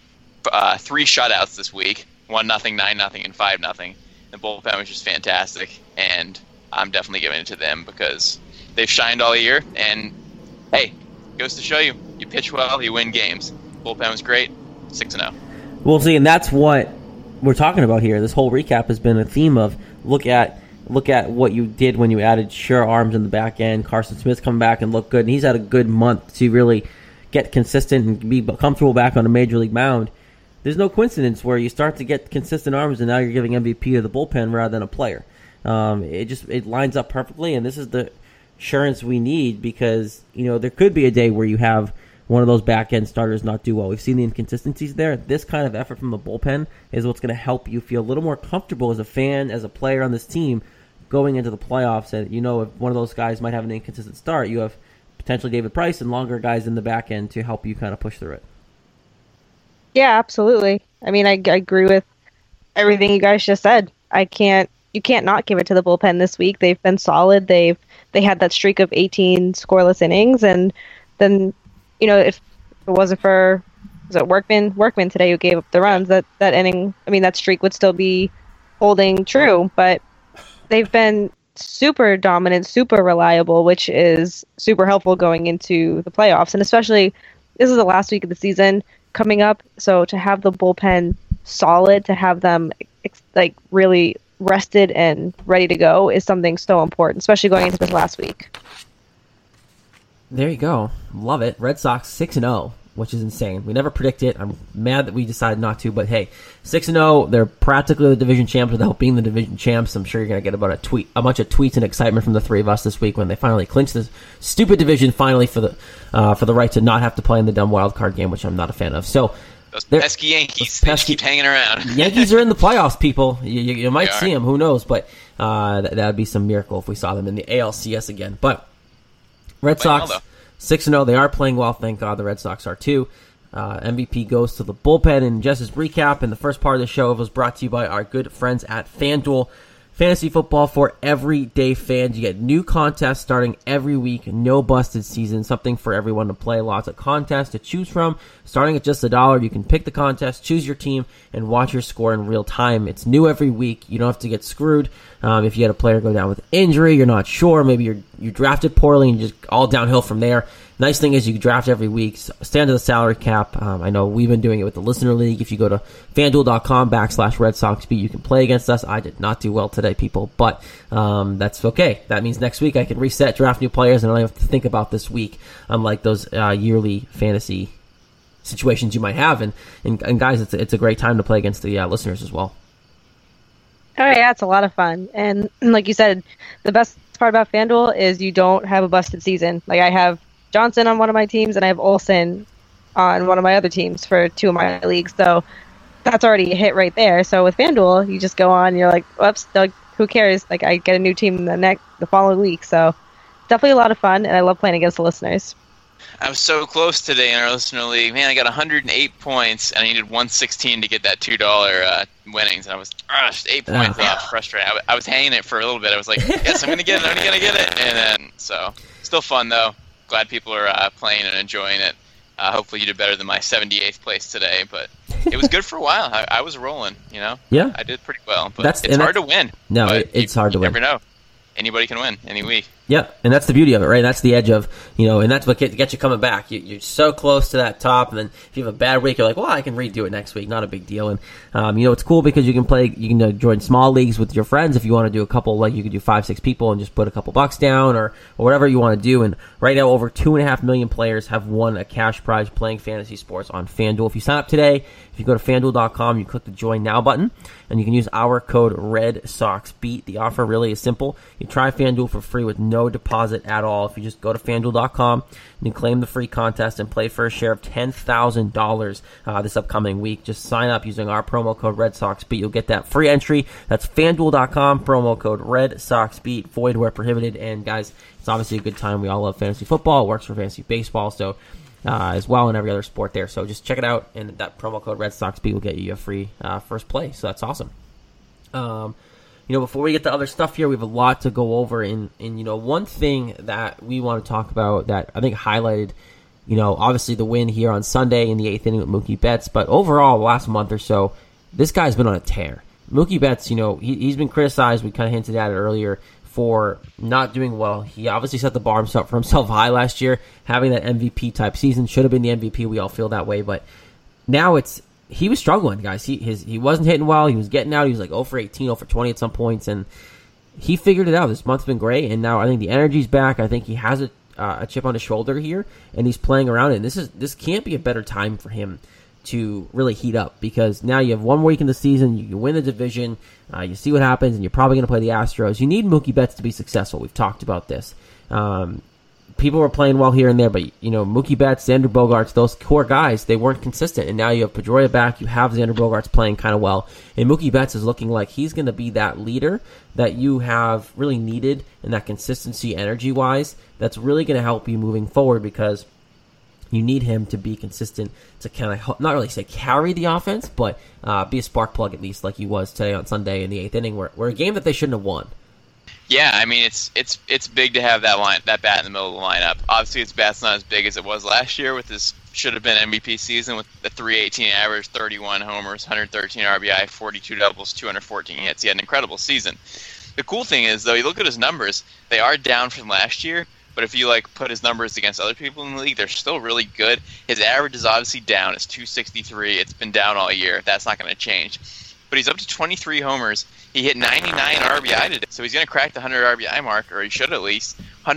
3 shutouts this week, 1-0, 9-0, and 5-0. The bullpen was just fantastic, and I'm definitely giving it to them because they've shined all year, and hey, goes to show you pitch well, you win games. Bullpen was great, 6-0. Well, see, and that's what we're talking about here. This whole recap has been a theme of look at what you did when you added sure arms in the back end. Carson Smith's come back and look good, and he's had a good month to really get consistent and be comfortable back on a major league mound. There's no coincidence where you start to get consistent arms, and now you're giving MVP to the bullpen rather than a player. It lines up perfectly, and this is the assurance we need because there could be a day where you have one of those back-end starters not do well. We've seen the inconsistencies there. This kind of effort from the bullpen is what's going to help you feel a little more comfortable as a fan, as a player on this team, going into the playoffs. And if one of those guys might have an inconsistent start, you have potentially David Price and longer guys in the back end to help you kind of push through it. Yeah, absolutely. I mean, I agree with everything you guys just said. You can't not give it to the bullpen this week. They've been solid. They had that streak of 18 scoreless innings, and then if it wasn't for Workman today who gave up the runs, that inning, I mean, that streak would still be holding true. But they've been super dominant, super reliable, which is super helpful going into the playoffs. And especially, this is the last week of the season coming up, so to have the bullpen solid, to have them really rested and ready to go is something so important, especially going into this last week. There you go. Love it. Red Sox 6-0, which is insane. We never predict it. I'm mad that we decided not to, but hey, 6-0, they're practically the division champs without being the division champs. I'm sure you're going to get a bunch of tweets and excitement from the three of us this week when they finally clinch this stupid division finally for the right to not have to play in the dumb wild card game, which I'm not a fan of. So those pesky Yankees, they just keep hanging around. Yankees are in the playoffs, people. You might see them. Who knows? But that would be some miracle if we saw them in the ALCS again. But Red Sox, 6-0. They are playing well. Thank God the Red Sox are too. MVP goes to the bullpen. And just as recap, in the first part of the show, it was brought to you by our good friends at FanDuel. Fantasy football for everyday fans. You get new contests starting every week. No busted season. Something for everyone to play. Lots of contests to choose from. Starting at just $1, you can pick the contest, choose your team, and watch your score in real time. It's new every week. You don't have to get screwed. If you had a player go down with injury, you're not sure. Maybe you drafted poorly and just all downhill from there. Nice thing is you draft every week. Stand to the salary cap. I know we've been doing it with the Listener League. If you go to FanDuel.com/Red Sox Beat, you can play against us. I did not do well today, people, but that's okay. That means next week I can reset, draft new players, and I don't have to think about this week, unlike those yearly fantasy situations you might have. And guys, it's a great time to play against the listeners as well. Oh yeah, it's a lot of fun. And like you said, the best part about FanDuel is you don't have a busted season. Like I have Johnson on one of my teams, and I have Olsen on one of my other teams for 2 of my leagues. So that's already a hit right there. So with FanDuel, you just go on, and you're like, whoops, who cares? Like I get a new team the following week. So definitely a lot of fun, and I love playing against the listeners. I was so close today in our Listener League. Man, I got 108 points, and I needed 116 to get that $2 winnings. And I was just 8 points off. Frustrated. I was hanging it for a little bit. I was like, yes, I'm going to get it. I'm going to get it. And then, so, still fun, though. Glad people are playing and enjoying it. Hopefully you did better than my 78th place today, but it was good for a while. I was rolling, Yeah. I did pretty well, but it's hard to win. No, it's hard to win. You never know. Anybody can win any week. Yeah, and that's the beauty of it, right? That's the edge of, and that's what gets you coming back. You're so close to that top, and then if you have a bad week, you're like, well, I can redo it next week. Not a big deal. And, it's cool because you can join small leagues with your friends if you want to do a couple, like you could do 5-6 people and just put a couple bucks down or whatever you want to do. And right now, over 2.5 million players have won a cash prize playing fantasy sports on FanDuel. If you sign up today, if you go to FanDuel.com, you click the Join Now button, and you can use our code RedSoxBeat. The offer really is simple. You try FanDuel for free with no deposit at all. If you just go to FanDuel.com and you claim the free contest and play for a share of $10,000 this upcoming week, just sign up using our promo code RedSoxBeat. You'll get that free entry. That's FanDuel.com, promo code RedSoxBeat, void where prohibited. And guys, it's obviously a good time. We all love fantasy football. It works for fantasy baseball, so as well, and every other sport there. So just check it out, and that promo code RedSoxBeat will get you a free first play. So that's awesome. Before we get to other stuff here, we have a lot to go over. And one thing that we want to talk about that I think highlighted, obviously the win here on Sunday in the 8th inning with Mookie Betts. But overall, the last month or so, this guy's been on a tear. Mookie Betts, he's been criticized. We kind of hinted at it earlier for not doing well. He obviously set the bar for himself high last year, having that MVP type season. Should have been the MVP. We all feel that way. But now he was struggling, guys. He wasn't hitting well. He was getting out. He was like 0 for 18, 0 for 20 at some points, and he figured it out. This month's been great, and now I think the energy's back. I think he has a chip on his shoulder here, and he's playing around it. And this can't be a better time for him to really heat up, because now you have 1 week in the season. You can win the division. You see what happens, and you're probably going to play the Astros. You need Mookie Betts to be successful. We've talked about this. People were playing well here and there, but Mookie Betts, Xander Bogaerts, those core guys, they weren't consistent. And now you have Pedroia back. You have Xander Bogaerts playing kind of well, and Mookie Betts is looking like he's going to be that leader that you have really needed, and that consistency, energy wise, that's really going to help you moving forward, because you need him to be consistent to kind of not really say carry the offense, but be a spark plug at least, like he was today on Sunday in the 8th inning, where a game that they shouldn't have won. Yeah, I mean it's big to have that bat in the middle of the lineup. Obviously, his bat's not as big as it was last year with his should have been MVP season with the 318 average, 31 homers, 113 RBI, 42 doubles, 214 hits. He had an incredible season. The cool thing is, though, you look at his numbers; they are down from last year. But if you put his numbers against other people in the league, they're still really good. His average is obviously down. It's 263. It's been down all year. That's not going to change. But he's up to 23 homers. He hit 99 RBI today, so he's going to crack the 100 RBI mark, or he should at least.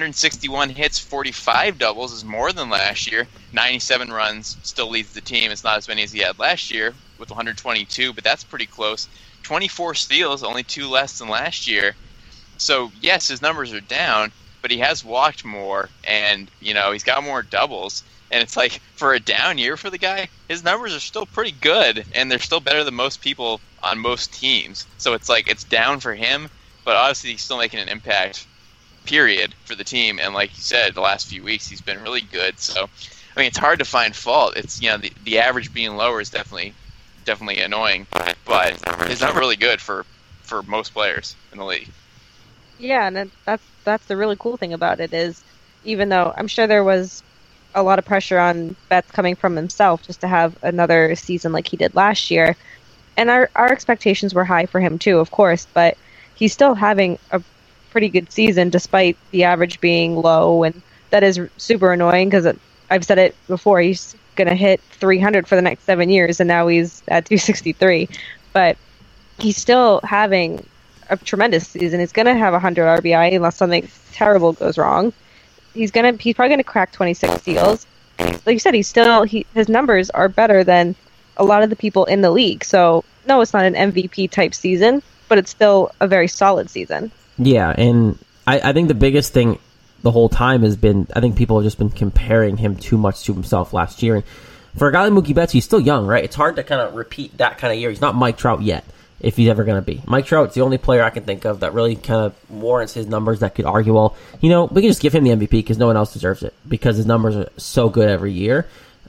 161 hits, 45 doubles is more than last year. 97 runs, still leads the team. It's not as many as he had last year with 122, but that's pretty close. 24 steals, only 2 less than last year. So, yes, his numbers are down, but he has walked more, and, he's got more doubles. And it's like, for a down year for the guy, his numbers are still pretty good, and they're still better than most people on most teams. So it's like, it's down for him, but obviously he's still making an impact, period, for the team. And like you said, the last few weeks he's been really good. So, I mean, it's hard to find fault. It's, the average being lower is definitely annoying, but it's not really good for most players in the league. Yeah, and that's the really cool thing about it is, even though I'm sure there was a lot of pressure on Betts coming from himself just to have another season like he did last year, and our expectations were high for him too, of course, but he's still having a pretty good season despite the average being low, and that is super annoying because I've said it before, he's going to hit 300 for the next 7 years, and now he's at 263, but he's still having a tremendous season. He's going to have 100 RBI unless something terrible goes wrong. He's probably gonna crack 26 steals. Like you said, his numbers are better than a lot of the people in the league. So no, it's not an MVP type season, but it's still a very solid season. Yeah, and I think the biggest thing the whole time has been, I think people have just been comparing him too much to himself last year. And for a guy like Mookie Betts, he's still young, right? It's hard to kind of repeat that kind of year. He's not Mike Trout yet, if he's ever going to be. Mike Trout's the only player I can think of that really kind of warrants his numbers that could argue, well, we can just give him the MVP because no one else deserves it because his numbers are so good every year.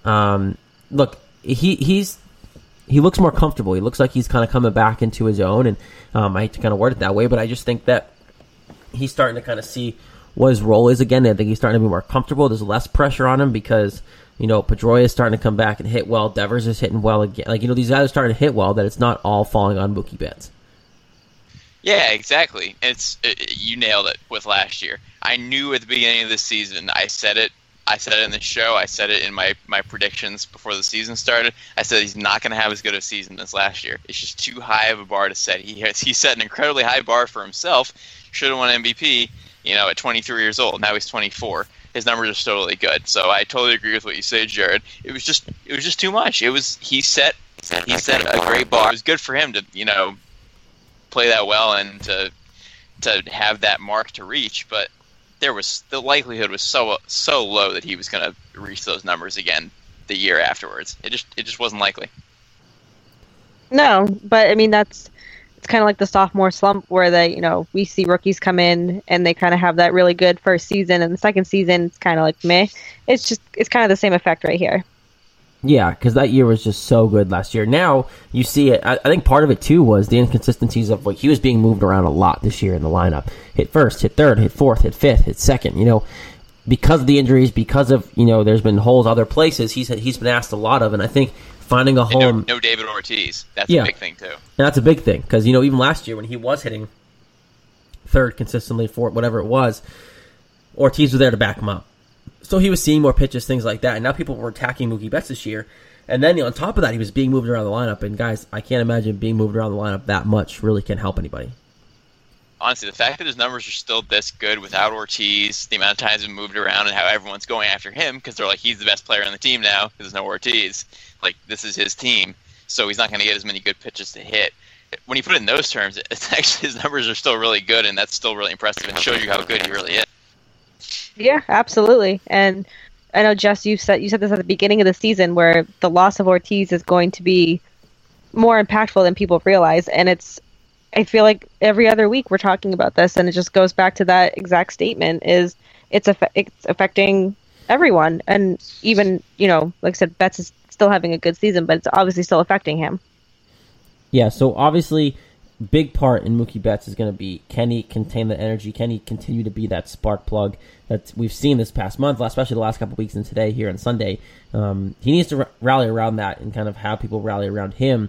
Look, he looks more comfortable. He looks like he's kind of coming back into his own, and I hate to kind of word it that way, but I just think that he's starting to kind of see what his role is again. I think he's starting to be more comfortable. There's less pressure on him because Pedroia is starting to come back and hit well. Devers is hitting well again. These guys are starting to hit well, that it's not all falling on Mookie Betts. Yeah, exactly. You nailed it with last year. I knew at the beginning of the season. I said it in the show. I said it in my predictions before the season started. I said he's not going to have as good a season as last year. It's just too high of a bar to set. He set an incredibly high bar for himself. Should have won MVP, at 23 years old. Now he's 24. His numbers are still really good. So I totally agree with what you say, Jared. It was just too much. He set a great bar. It was good for him to play that well and to have that mark to reach, but the likelihood was so low that he was going to reach those numbers again the year afterwards. It just wasn't likely. No, but I mean it's kind of like the sophomore slump where we see rookies come in and they kind of have that really good first season, and the second season it's kind of like meh. It's kind of the same effect right here. Yeah, because that year was just so good last year. Now you see it. I think part of it too was the inconsistencies of he was being moved around a lot this year in the lineup. Hit first, hit third, hit fourth, hit fifth, hit second. Because of the injuries, because of there's been holes other places. He's been asked a lot of, and I think finding a home. No David Ortiz. That's a big thing too. And that's a big thing because even last year when he was hitting third consistently, fourth, whatever it was, Ortiz was there to back him up. So he was seeing more pitches, things like that, and now people were attacking Mookie Betts this year. And then on top of that, he was being moved around the lineup. And guys, I can't imagine being moved around the lineup that much really can help anybody. Honestly, the fact that his numbers are still this good without Ortiz, the amount of times he's moved around, and how everyone's going after him because they're like, he's the best player on the team now because there's no Ortiz. Like, this is his team, so he's not going to get as many good pitches to hit. When you put it in those terms, it's actually his numbers are still really good, and that's still really impressive and shows you how good he really is. Yeah, absolutely. And I know, Jess, you said this at the beginning of the season where the loss of Ortiz is going to be more impactful than people realize. And I feel like every other week we're talking about this, and it just goes back to that exact statement is it's affecting everyone. And even, like I said, Betts is still having a good season, but it's obviously still affecting him. Yeah, so obviously big part in Mookie Betts is going to be, can he contain the energy? Can he continue to be that spark plug that we've seen this past month, especially the last couple of weeks and today here on Sunday? He needs to rally around that and kind of have people rally around him.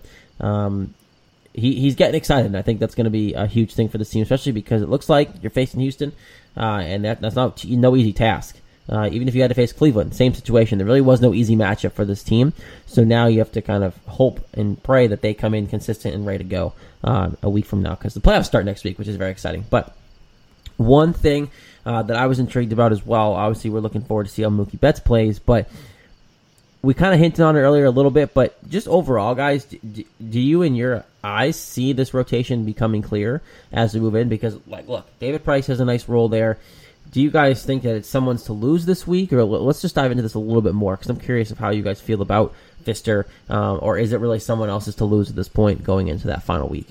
He's getting excited, and I think that's going to be a huge thing for this team, especially because it looks like you're facing Houston, and that's no easy task. Even if you had to face Cleveland, same situation. There really was no easy matchup for this team. So now you have to kind of hope and pray that they come in consistent and ready to go a week from now, because the playoffs start next week, which is very exciting. But one thing that I was intrigued about as well, obviously we're looking forward to see how Mookie Betts plays, but we kind of hinted on it earlier a little bit, but just overall, guys, do you in your eyes see this rotation becoming clear as we move in? Because, look, David Price has a nice role there. Do you guys think that it's someone's to lose this week? Or let's just dive into this a little bit more, because I'm curious of how you guys feel about Fister, or is it really someone else's to lose at this point going into that final week?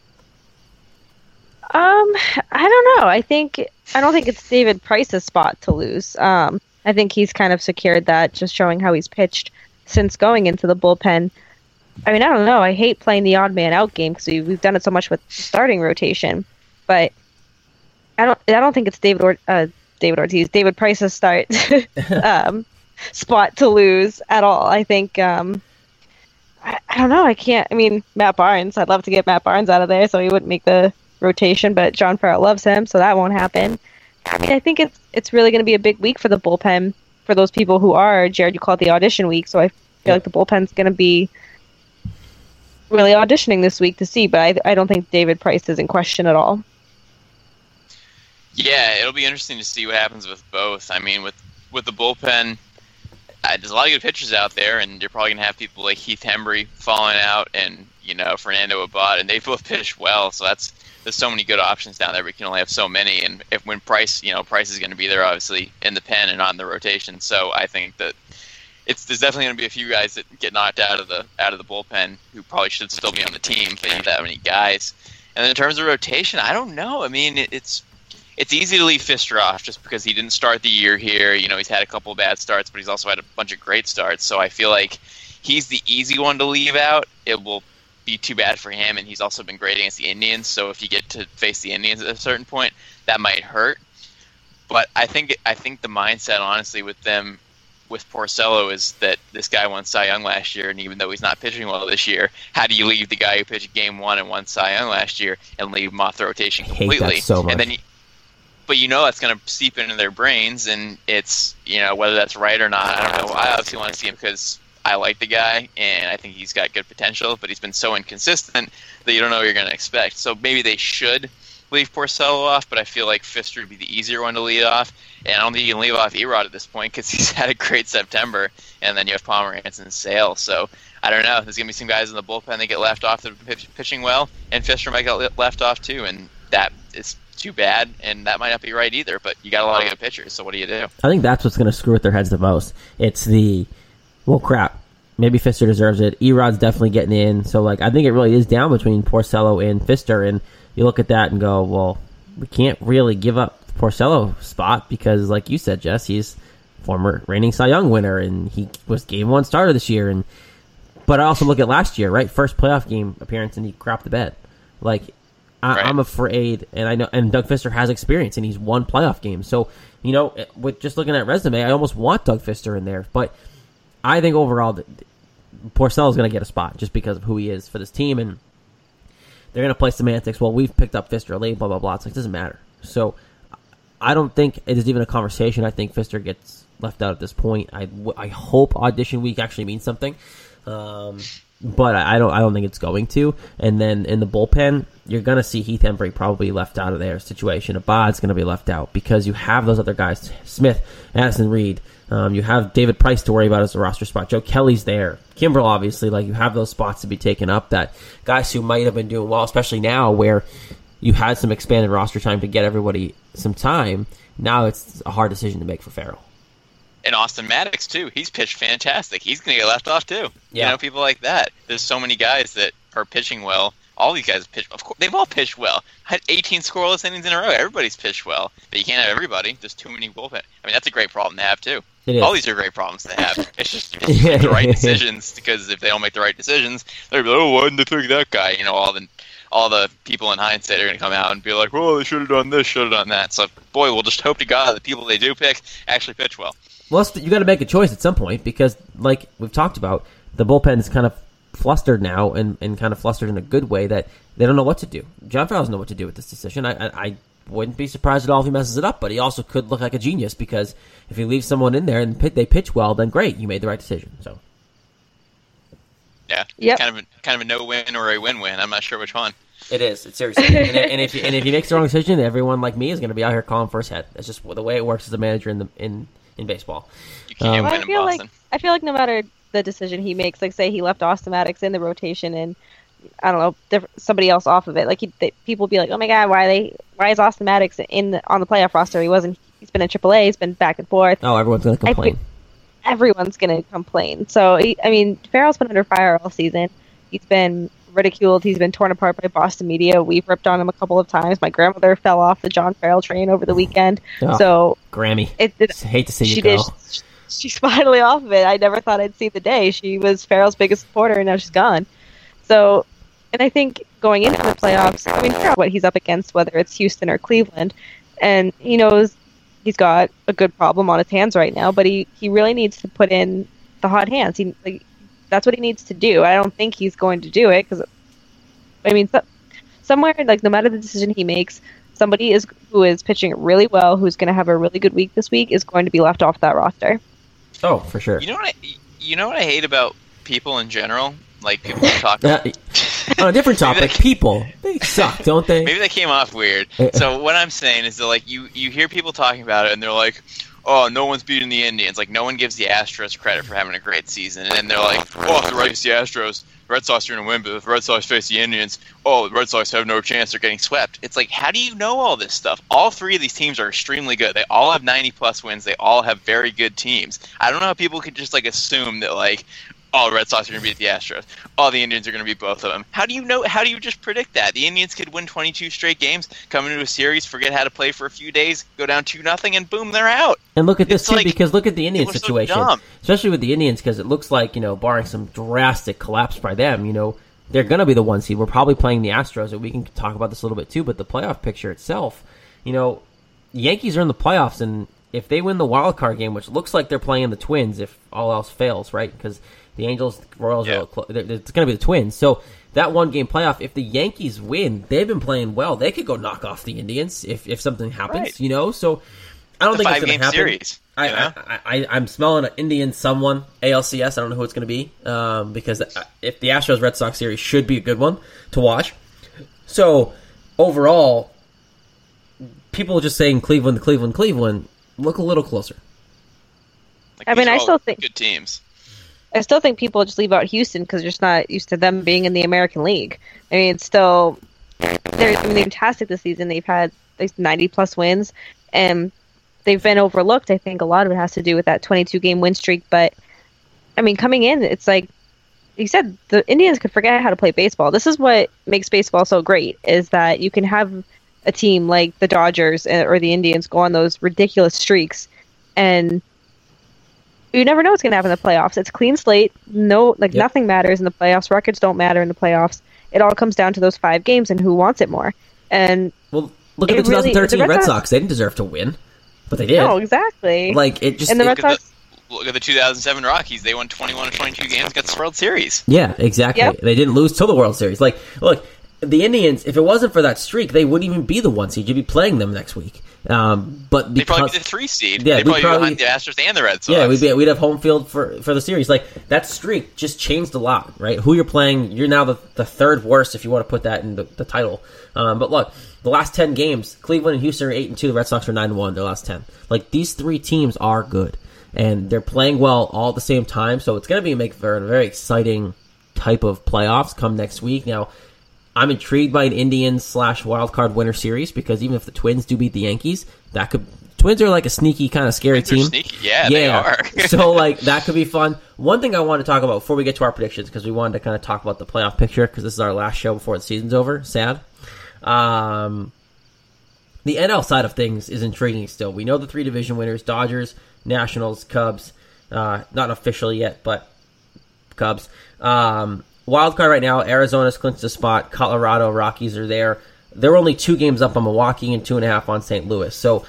I don't know. I don't think it's David Price's spot to lose. I think he's kind of secured that, just showing how he's pitched since going into the bullpen. I mean, I don't know. I hate playing the odd man out game because we've done it so much with starting rotation, but I don't think it's David Price's spot to lose at all. I think I don't know. I can't. I mean, Matt Barnes. I'd love to get Matt Barnes out of there so he wouldn't make the rotation, but John Farrell loves him, so that won't happen. I mean, I think it's really going to be a big week for the bullpen for those people who are, Jared, you call it the audition week, so I feel like the bullpen's going to be really auditioning this week to see, but I don't think David Price is in question at all. Yeah, it'll be interesting to see what happens with both. I mean, with the bullpen, there's a lot of good pitchers out there, and you're probably going to have people like Heath Hembry falling out and, Fernando Abad, and they both pitch well, so there's so many good options down there. We can only have so many, and when Price is going to be there, obviously, in the pen and on the rotation, so I think that there's definitely going to be a few guys that get knocked out of the bullpen who probably should still be on the team if they have that many guys. And then in terms of rotation, I don't know. I mean, it's easy to leave Fister off just because he didn't start the year here. He's had a couple of bad starts, but he's also had a bunch of great starts. So I feel like he's the easy one to leave out. It will be too bad for him, and he's also been great against the Indians. So if you get to face the Indians at a certain point, that might hurt. But I think the mindset, honestly, with them with Porcello is that this guy won Cy Young last year, and even though he's not pitching well this year, how do you leave the guy who pitched Game 1 and won Cy Young last year and leave him off the rotation completely? I hate that so much. And then but that's going to seep into their brains, and it's, whether that's right or not, I don't know. I obviously want to see him because I like the guy, and I think he's got good potential, but he's been so inconsistent that you don't know what you're going to expect. So maybe they should leave Porcello off, but I feel like Fister would be the easier one to lead off, and I don't think you can leave off Erod at this point because he's had a great September, and then you have Pomeranz and Sale. So I don't know. There's going to be some guys in the bullpen that get left off that are pitching well, and Fister might get left off too, and that is too bad, and that might not be right either, but you got a lot of good pitchers, so what do you do? I think that's what's going to screw with their heads the most. It's crap. Maybe Fister deserves it. Erod's definitely getting in, so I think it really is down between Porcello and Fister, and you look at that and go, well, we can't really give up Porcello's spot because, like you said, Jess, he's former reigning Cy Young winner, and he was Game 1 starter this year, but I also look at last year, right? First playoff game appearance, and he crapped the bed. I'm afraid, and I know, and Doug Fister has experience, and he's won playoff games. So, with just looking at resume, I almost want Doug Fister in there. But I think overall, Porcello is going to get a spot just because of who he is for this team, and they're going to play semantics. Well, we've picked up Fister late, blah blah blah. It doesn't matter. So I don't think it is even a conversation. I think Fister gets left out at this point. I hope audition week actually means something. But I don't think it's going to. And then in the bullpen, you're going to see Heath Hembree probably left out of their situation. Abad's going to be left out because you have those other guys, Smith, Addison Reed. You have David Price to worry about as a roster spot. Joe Kelly's there. Kimbrel, obviously. You have those spots to be taken up that guys who might have been doing well, especially now where you had some expanded roster time to get everybody some time. Now it's a hard decision to make for Farrell. And Austin Maddox, too. He's pitched fantastic. He's going to get left off, too. Yeah. People like that. There's so many guys that are pitching well. All these guys pitch. Of course, they've all pitched well. Had 18 scoreless innings in a row. Everybody's pitched well. But you can't have everybody. There's too many bullpen. I mean, that's a great problem to have, too. It is. All these are great problems to have. It's just make the right decisions, because if they don't make the right decisions, they're going to be like, oh, why didn't they pick that guy? All the people in hindsight are going to come out and be like, well, they should have done this, should have done that. So, boy, we'll just hope to God the people they do pick actually pitch well. Well, you got to make a choice at some point because, like we've talked about, the bullpen is kind of flustered now and kind of flustered in a good way that they don't know what to do. John Farrell doesn't know what to do with this decision. I wouldn't be surprised at all if he messes it up, but he also could look like a genius because if he leaves someone in there and they pitch well, then great, you made the right decision. So, yeah, yep. kind of a no-win or a win-win. I'm not sure which one. It is. It's seriously. and if he makes the wrong decision, everyone like me is going to be out here calling for his head. That's just the way it works as a manager in baseball. You can't win in Boston. I feel like no matter the decision he makes, say he left Austin Maddox in the rotation and I don't know somebody else off of it, people be like, oh my god, why is Austin Maddox on the playoff roster? He's been in AAA, he's been back and forth. Oh, everyone's going to complain. Everyone's going to complain. So Farrell's been under fire all season. He's been ridiculed. He's been torn apart by Boston media. We've ripped on him a couple of times. My grandmother fell off the John Farrell train over the weekend. Oh, so Grammy, hate to see you go. She's finally off of it. I never thought I'd see the day. She was Farrell's biggest supporter, and now she's gone. So, and I think going into the playoffs, Farrell, what he's up against, whether it's Houston or Cleveland, and he knows he's got a good problem on his hands right now, but he really needs to put in the hot hands. That's what he needs to do. I don't think he's going to do it because, somewhere, no matter the decision he makes, somebody who is pitching really well, who's going to have a really good week this week, is going to be left off that roster. Oh, for sure. You know what I hate about people in general? People talk on a different topic, people, they suck, don't they? Maybe they came off weird. So what I'm saying is that you hear people talking about it and they're like, oh, no one's beating the Indians. No one gives the Astros credit for having a great season. And then they're like, oh, if the Red Sox, the Red Sox are going to win, but if the Red Sox face the Indians, the Red Sox have no chance. They're getting swept. It's how do you know all this stuff? All three of these teams are extremely good. They all have 90-plus wins. They all have very good teams. I don't know how people could just, assume that, the Red Sox are going to beat the Astros. The Indians are going to beat both of them. How do you know? How do you just predict that? The Indians could win 22 straight games, come into a series, forget how to play for a few days, go down 2-0, and boom, they're out. And look at this, too, because look at the Indians situation. So especially with the Indians, because it looks like, barring some drastic collapse by them, they're going to be the 1 seed. We're probably playing the Astros, and we can talk about this a little bit, too, but the playoff picture itself, Yankees are in the playoffs, and if they win the wild card game, which looks like they're playing the Twins if all else fails, right? Because the Angels, Royals, it's going to be the Twins. So that one-game playoff, if the Yankees win, they've been playing well. They could go knock off the Indians if something happens, you know? So I don't think it's going to happen. Series, I'm smelling an Indian someone, ALCS. I don't know who it's going to be because if the Astros-Red Sox series should be a good one to watch. So overall, people just saying Cleveland, look a little closer. Like, I still think good teams. I still think people just leave out Houston because they're just not used to them being in the American League. I mean, it's still they're fantastic this season. They've had 90+ wins, and they've been overlooked. I think a lot of it has to do with that 22-game win streak. But I mean, coming in, it's like you said, the Indians could forget how to play baseball. This is what makes baseball so great: is that you can have a team like the Dodgers or the Indians go on those ridiculous streaks, and you never know what's going to happen in the playoffs. It's clean slate. Nothing matters in the playoffs. Records don't matter in the playoffs. It all comes down to those 5 games and who wants it more. And well, look at the 2013 Red Sox. They didn't deserve to win, but they did. No, exactly. Like it just. And the Red Sox. Look at the 2007 Rockies. They won 21 of 22 games, got the World Series. Yeah, exactly. Yep. They didn't lose till the World Series. Like, look, the Indians, if it wasn't for that streak, they wouldn't even be the 1 seed. You'd be playing them next week. But they'd probably be the 3 seed. Yeah, they'd probably be behind the Astros and the Red Sox. Yeah, we'd have home field for the series. Like, that streak just changed a lot, right? Who you're playing, you're now the 3rd worst if you want to put that in the title. But look, the last 10 games, Cleveland and Houston are 8-2. The Red Sox are 9-1. Their last 10. Like, these 3 teams are good, and they're playing well all at the same time. So it's going to make for a very exciting type of playoffs come next week. Now, I'm intrigued by an Indians/wildcard winner series because even if the Twins do beat the Yankees, Twins are like a sneaky kind of scary team. Sneaky. Yeah, they are. So like that could be fun. One thing I want to talk about before we get to our predictions, because we wanted to kind of talk about the playoff picture because this is our last show before the season's over. Sad. The NL side of things is intriguing still. We know the 3 division winners: Dodgers, Nationals, Cubs. Not officially yet, but Cubs. Wild card right now, Arizona's clinched a spot. Colorado, Rockies are there. They're only 2 games up on Milwaukee and 2.5 on St. Louis. So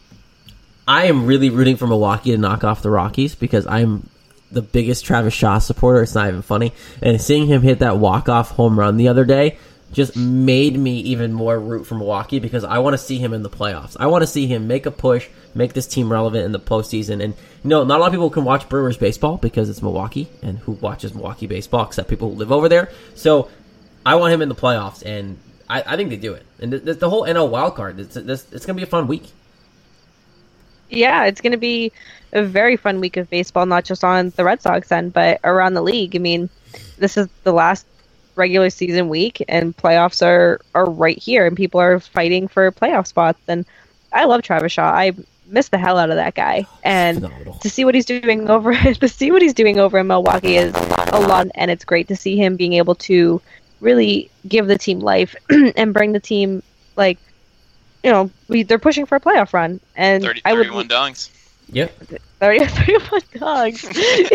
I am really rooting for Milwaukee to knock off the Rockies because I'm the biggest Travis Shaw supporter. It's not even funny. And seeing him hit that walk-off home run the other day just made me even more root for Milwaukee because I want to see him in the playoffs. I want to see him make a push, make this team relevant in the postseason. And not a lot of people can watch Brewers baseball because it's Milwaukee, and who watches Milwaukee baseball except people who live over there. So I want him in the playoffs, and I think they do it. And the whole NL wild card, it's going to be a fun week. Yeah, it's going to be a very fun week of baseball, not just on the Red Sox end, but around the league. I mean, this is the last regular season week, and playoffs are right here, and people are fighting for playoff spots. And I love Travis Shaw. I miss the hell out of that guy, and phenomenal. To see what he's doing over in Milwaukee is a lot, and it's great to see him being able to really give the team life and bring the team they're pushing for a playoff run, and 31 dogs. Yep, 31 dogs.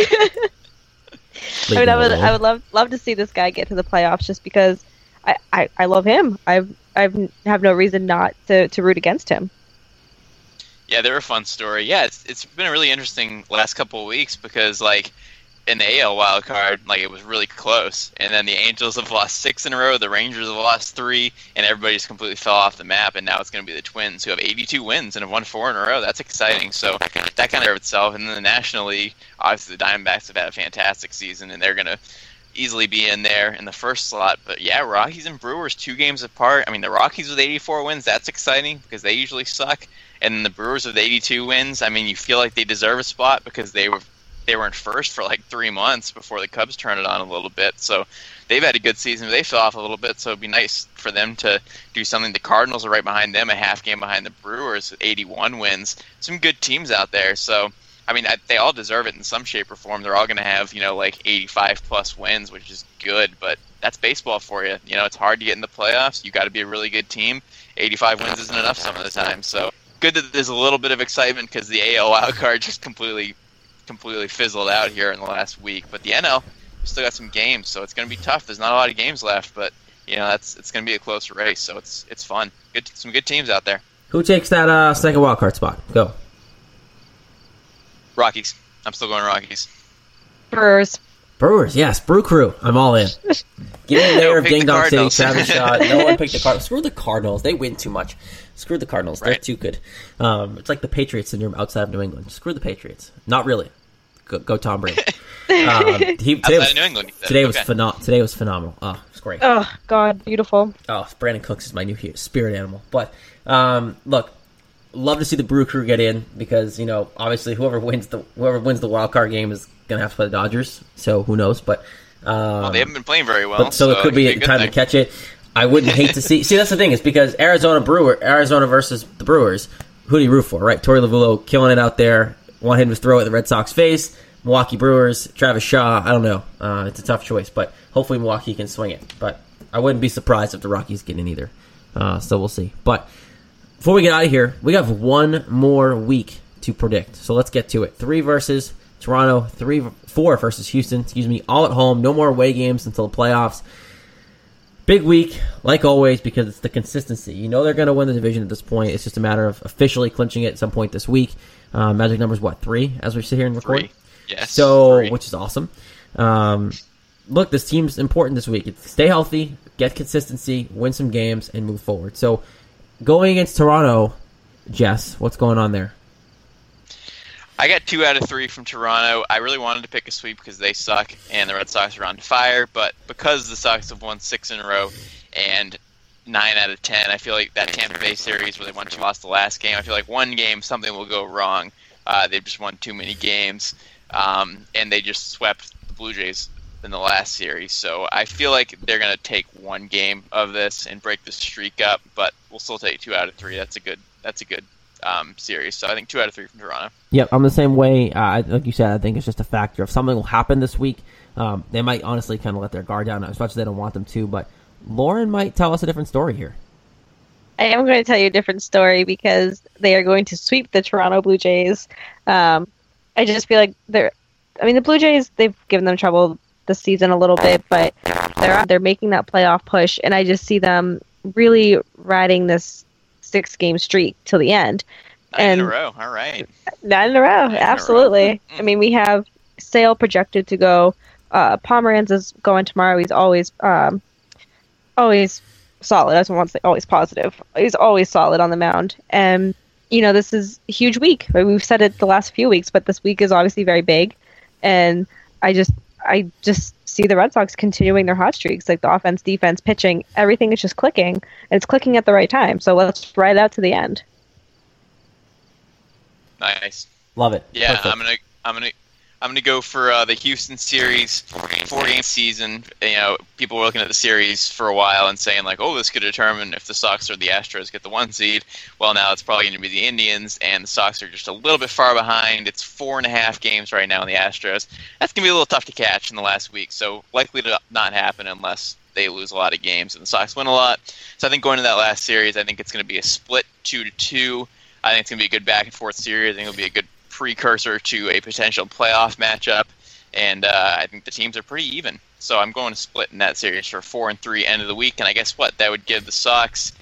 I would love to see this guy get to the playoffs just because I love him. I have no reason not to root against him. Yeah, they're a fun story. Yeah, it's been a really interesting last couple of weeks because in the AL wild card, it was really close, and then the Angels have lost 6 in a row, the Rangers have lost 3, and everybody just completely fell off the map. And now it's going to be the Twins, who have 82 wins and have won 4 in a row. That's exciting. So that kind of itself. And then the National League, obviously the Diamondbacks have had a fantastic season, and they're going to easily be in there in the first slot. But yeah, Rockies and Brewers 2 games apart. I mean, the Rockies with 84 wins, that's exciting because they usually suck. And the Brewers with 82 wins, I mean, you feel like they deserve a spot because they were in first for 3 months before the Cubs turned it on a little bit. So they've had a good season. They fell off a little bit, so it'd be nice for them to do something. The Cardinals are right behind them, a half game behind the Brewers with 81 wins. Some good teams out there. So, I mean, they all deserve it in some shape or form. They're all going to have, 85-plus wins, which is good, but that's baseball for you. It's hard to get in the playoffs. You got to be a really good team. 85 wins isn't enough some of the time. So good that there's a little bit of excitement because the AL wild card just completely fizzled out here in the last week. But the NL, we still got some games, so it's going to be tough. There's not a lot of games left, but it's going to be a close race, so it's fun. Some good teams out there. Who takes that second wild card spot? Go. Rockies. I'm still going Rockies. Brewers, yes. Brew Crew. I'm all in. Get in there of Ding Dong City, Travis Shaw. No one picked the Cardinals. Screw the Cardinals. They win too much. Screw the Cardinals. They're too good. It's like the Patriots when you're outside of New England. Screw the Patriots. Not really. Go Tom Brady. Today was phenomenal. Oh, it's great. Oh, God, beautiful. Oh, Brandon Cooks is my new spirit animal. But, look, love to see the Brew Crew get in because, obviously whoever wins the wild card game is going to have to play the Dodgers. So who knows? But they haven't been playing very well. So it could be a time to catch it. I wouldn't hate to see. See, that's the thing. It's because Arizona versus the Brewers. Who do you root for, right? Torey Lovullo killing it out there. Want him to throw it at the Red Sox face. Milwaukee Brewers, Travis Shaw. I don't know. It's a tough choice, but hopefully Milwaukee can swing it. But I wouldn't be surprised if the Rockies get in either. So we'll see. But before we get out of here, we have one more week to predict. So let's get to it. 3 versus Toronto, 4 versus Houston. All at home. No more away games until the playoffs. Big week, like always, because it's the consistency. They're going to win the division at this point. It's just a matter of officially clinching it at some point this week. Magic number's 3 as we sit here and record? 3. Yes. So, 3. Which is awesome. Look, this team's important this week. It's stay healthy, get consistency, win some games, and move forward. So, going against Toronto, Jess, what's going on there? I got 2 out of 3 from Toronto. I really wanted to pick a sweep because they suck and the Red Sox are on fire, but because the Sox have won 6 in a row and 9 out of 10, I feel like that Tampa Bay series where they won and lost the last game, I feel like one game something will go wrong. They've just won too many games, and they just swept the Blue Jays in the last series. So I feel like they're going to take one game of this and break the streak up, but we'll still take 2 out of 3. That's a good series. So I think 2 out of 3 from Toronto. Yep, I'm the same way. Like you said, I think it's just a factor of something will happen this week. They might honestly kind of let their guard down as much as they don't want them to, but Lauren might tell us a different story here. I am going to tell you a different story because they are going to sweep the Toronto Blue Jays. I just feel like the Blue Jays, they've given them trouble this season a little bit, but they're making that playoff push, and I just see them really riding this 6-game streak till the end. 9 in a row. All right. 9 in a row. Absolutely. I mean, we have Sale projected to go. Pomeranz is going tomorrow. He's always solid. I don't want to say always positive. He's always solid on the mound. And, this is a huge week. We've said it the last few weeks, but this week is obviously very big. And I just see the Red Sox continuing their hot streaks, like the offense, defense, pitching, everything is just clicking, and it's clicking at the right time. So let's ride out to the end. Nice, love it. Yeah, perfect. I'm gonna go for the Houston series, 4-game season. People were looking at the series for a while and saying like, oh, this could determine if the Sox or the Astros get the 1 seed. Well, now it's probably going to be the Indians, and the Sox are just a little bit far behind. It's 4.5 games right now in the Astros. That's gonna be a little tough to catch in the last week, so likely to not happen unless they lose a lot of games and the Sox win a lot. So I think going to that last series, I think it's going to be a split 2-2. I think it's going to be a good back and forth series. I think it'll be a good precursor to a potential playoff matchup, and I think the teams are pretty even. So I'm going to split in that series for 4-3 end of the week, and I guess what? That would give the Sox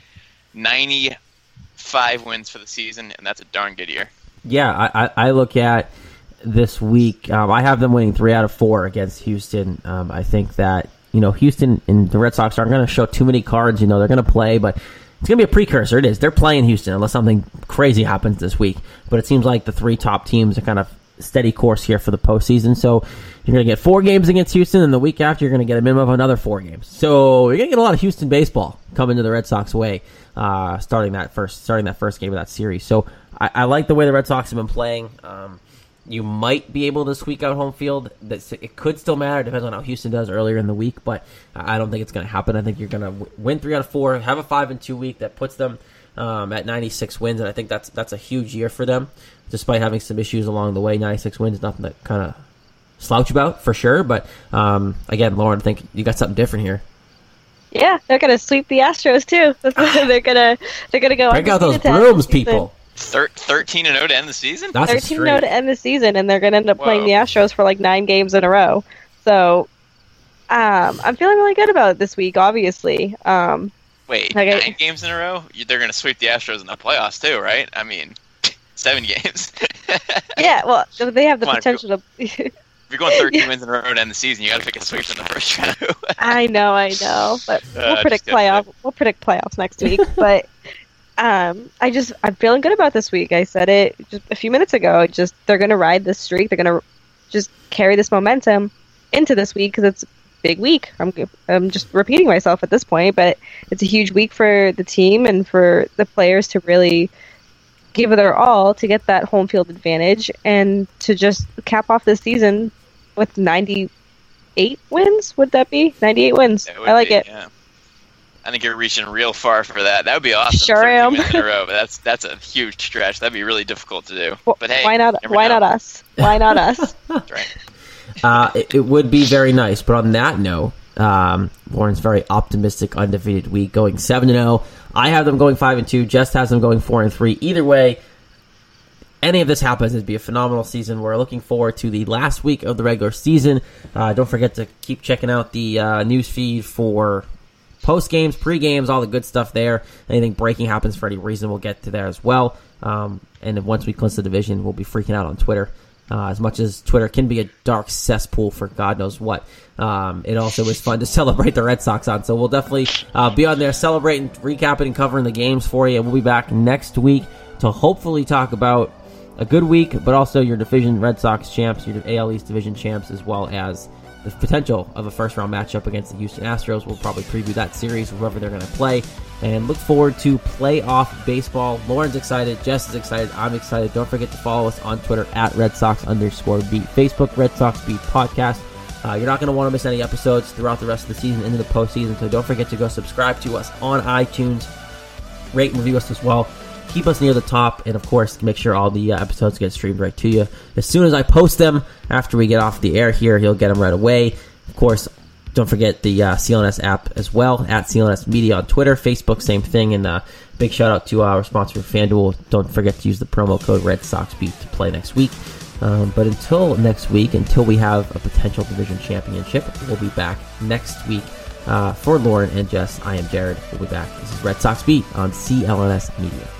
95 wins for the season, and that's a darn good year. Yeah, I look at this week. I have them winning 3 out of 4 against Houston. I think that Houston and the Red Sox aren't going to show too many cards. They're going to play, but it's going to be a precursor. It is. They're playing Houston unless something crazy happens this week. But it seems like the 3 top teams are kind of steady course here for the postseason. So you're going to get 4 games against Houston, and the week after you're going to get a minimum of another 4 games. So you're going to get a lot of Houston baseball coming to the Red Sox way, starting that first game of that series. So I like the way the Red Sox have been playing. You might be able to squeak out home field. It could still matter. It depends on how Houston does earlier in the week, but I don't think it's going to happen. I think you're going to win 3 out of 4, have a 5-2 week that puts them at 96 wins, and I think that's a huge year for them, despite having some issues along the way. 96 wins is nothing to kind of slouch about, for sure, but again, Lauren, I think you got something different here. Yeah, they're going to sweep the Astros, too. they're going to go break out those brooms, people. 13-0 to end the season? 13-0 to end the season, and they're going to end up playing the Astros for like 9 games in a row. So I'm feeling really good about it this week, obviously. Wait, 9 games in a row? They're going to sweep the Astros in the playoffs too, right? I mean, 7 games. Yeah, well, they have the potential to. If you're going 13 wins in a row to end the season, you got to pick a sweep in the first round. I know, but we'll predict playoffs next week. But I'm feeling good about this week. I said it just a few minutes ago. They're going to ride this streak. They're going to just carry this momentum into this week because it's a big week. I'm just repeating myself at this point, but it's a huge week for the team and for the players to really give it their all to get that home field advantage and to just cap off this season with 98 wins. Would that be 98 wins? I like it. Yeah. I think you're reaching real far for that. That would be awesome. Sure am. In a row, but that's a huge stretch. That'd be really difficult to do. Well, but hey, why not us? Why not us? That's right. It would be very nice. But on that note, Lauren's very optimistic, undefeated week, going 7-0. I have them going 5-2. Jess has them going 4-3. Either way, any of this happens, it'd be a phenomenal season. We're looking forward to the last week of the regular season. Don't forget to keep checking out the news feed for post games, pre games, all the good stuff there. Anything breaking happens for any reason, we'll get to there as well. And then once we clinch the division, we'll be freaking out on Twitter. As much as Twitter can be a dark cesspool for God knows what, it also is fun to celebrate the Red Sox on. So we'll definitely be on there celebrating, recapping, and covering the games for you. And we'll be back next week to hopefully talk about a good week, but also your division Red Sox champs, your AL East division champs, as well as the potential of a first-round matchup against the Houston Astros. We'll probably preview that series, whoever they're going to play, and look forward to playoff baseball. Lauren's excited. Jess is excited. I'm excited. Don't forget to follow us on Twitter at @RedSox_beat. Facebook, Red Sox Beat Podcast. You're not going to want to miss any episodes throughout the rest of the season into the postseason, so don't forget to go subscribe to us on iTunes. Rate and review us as well. Keep us near the top, and of course, make sure all the episodes get streamed right to you. As soon as I post them, after we get off the air here, you'll get them right away. Of course, don't forget the CLNS app as well, at CLNS Media on Twitter, Facebook, same thing, and big shout out to our sponsor, FanDuel. Don't forget to use the promo code RedSoxBeat to play next week. But until next week, until we have a potential division championship, we'll be back next week. For Lauren and Jess, I am Jared. We'll be back. This is Red Sox Beat on CLNS Media.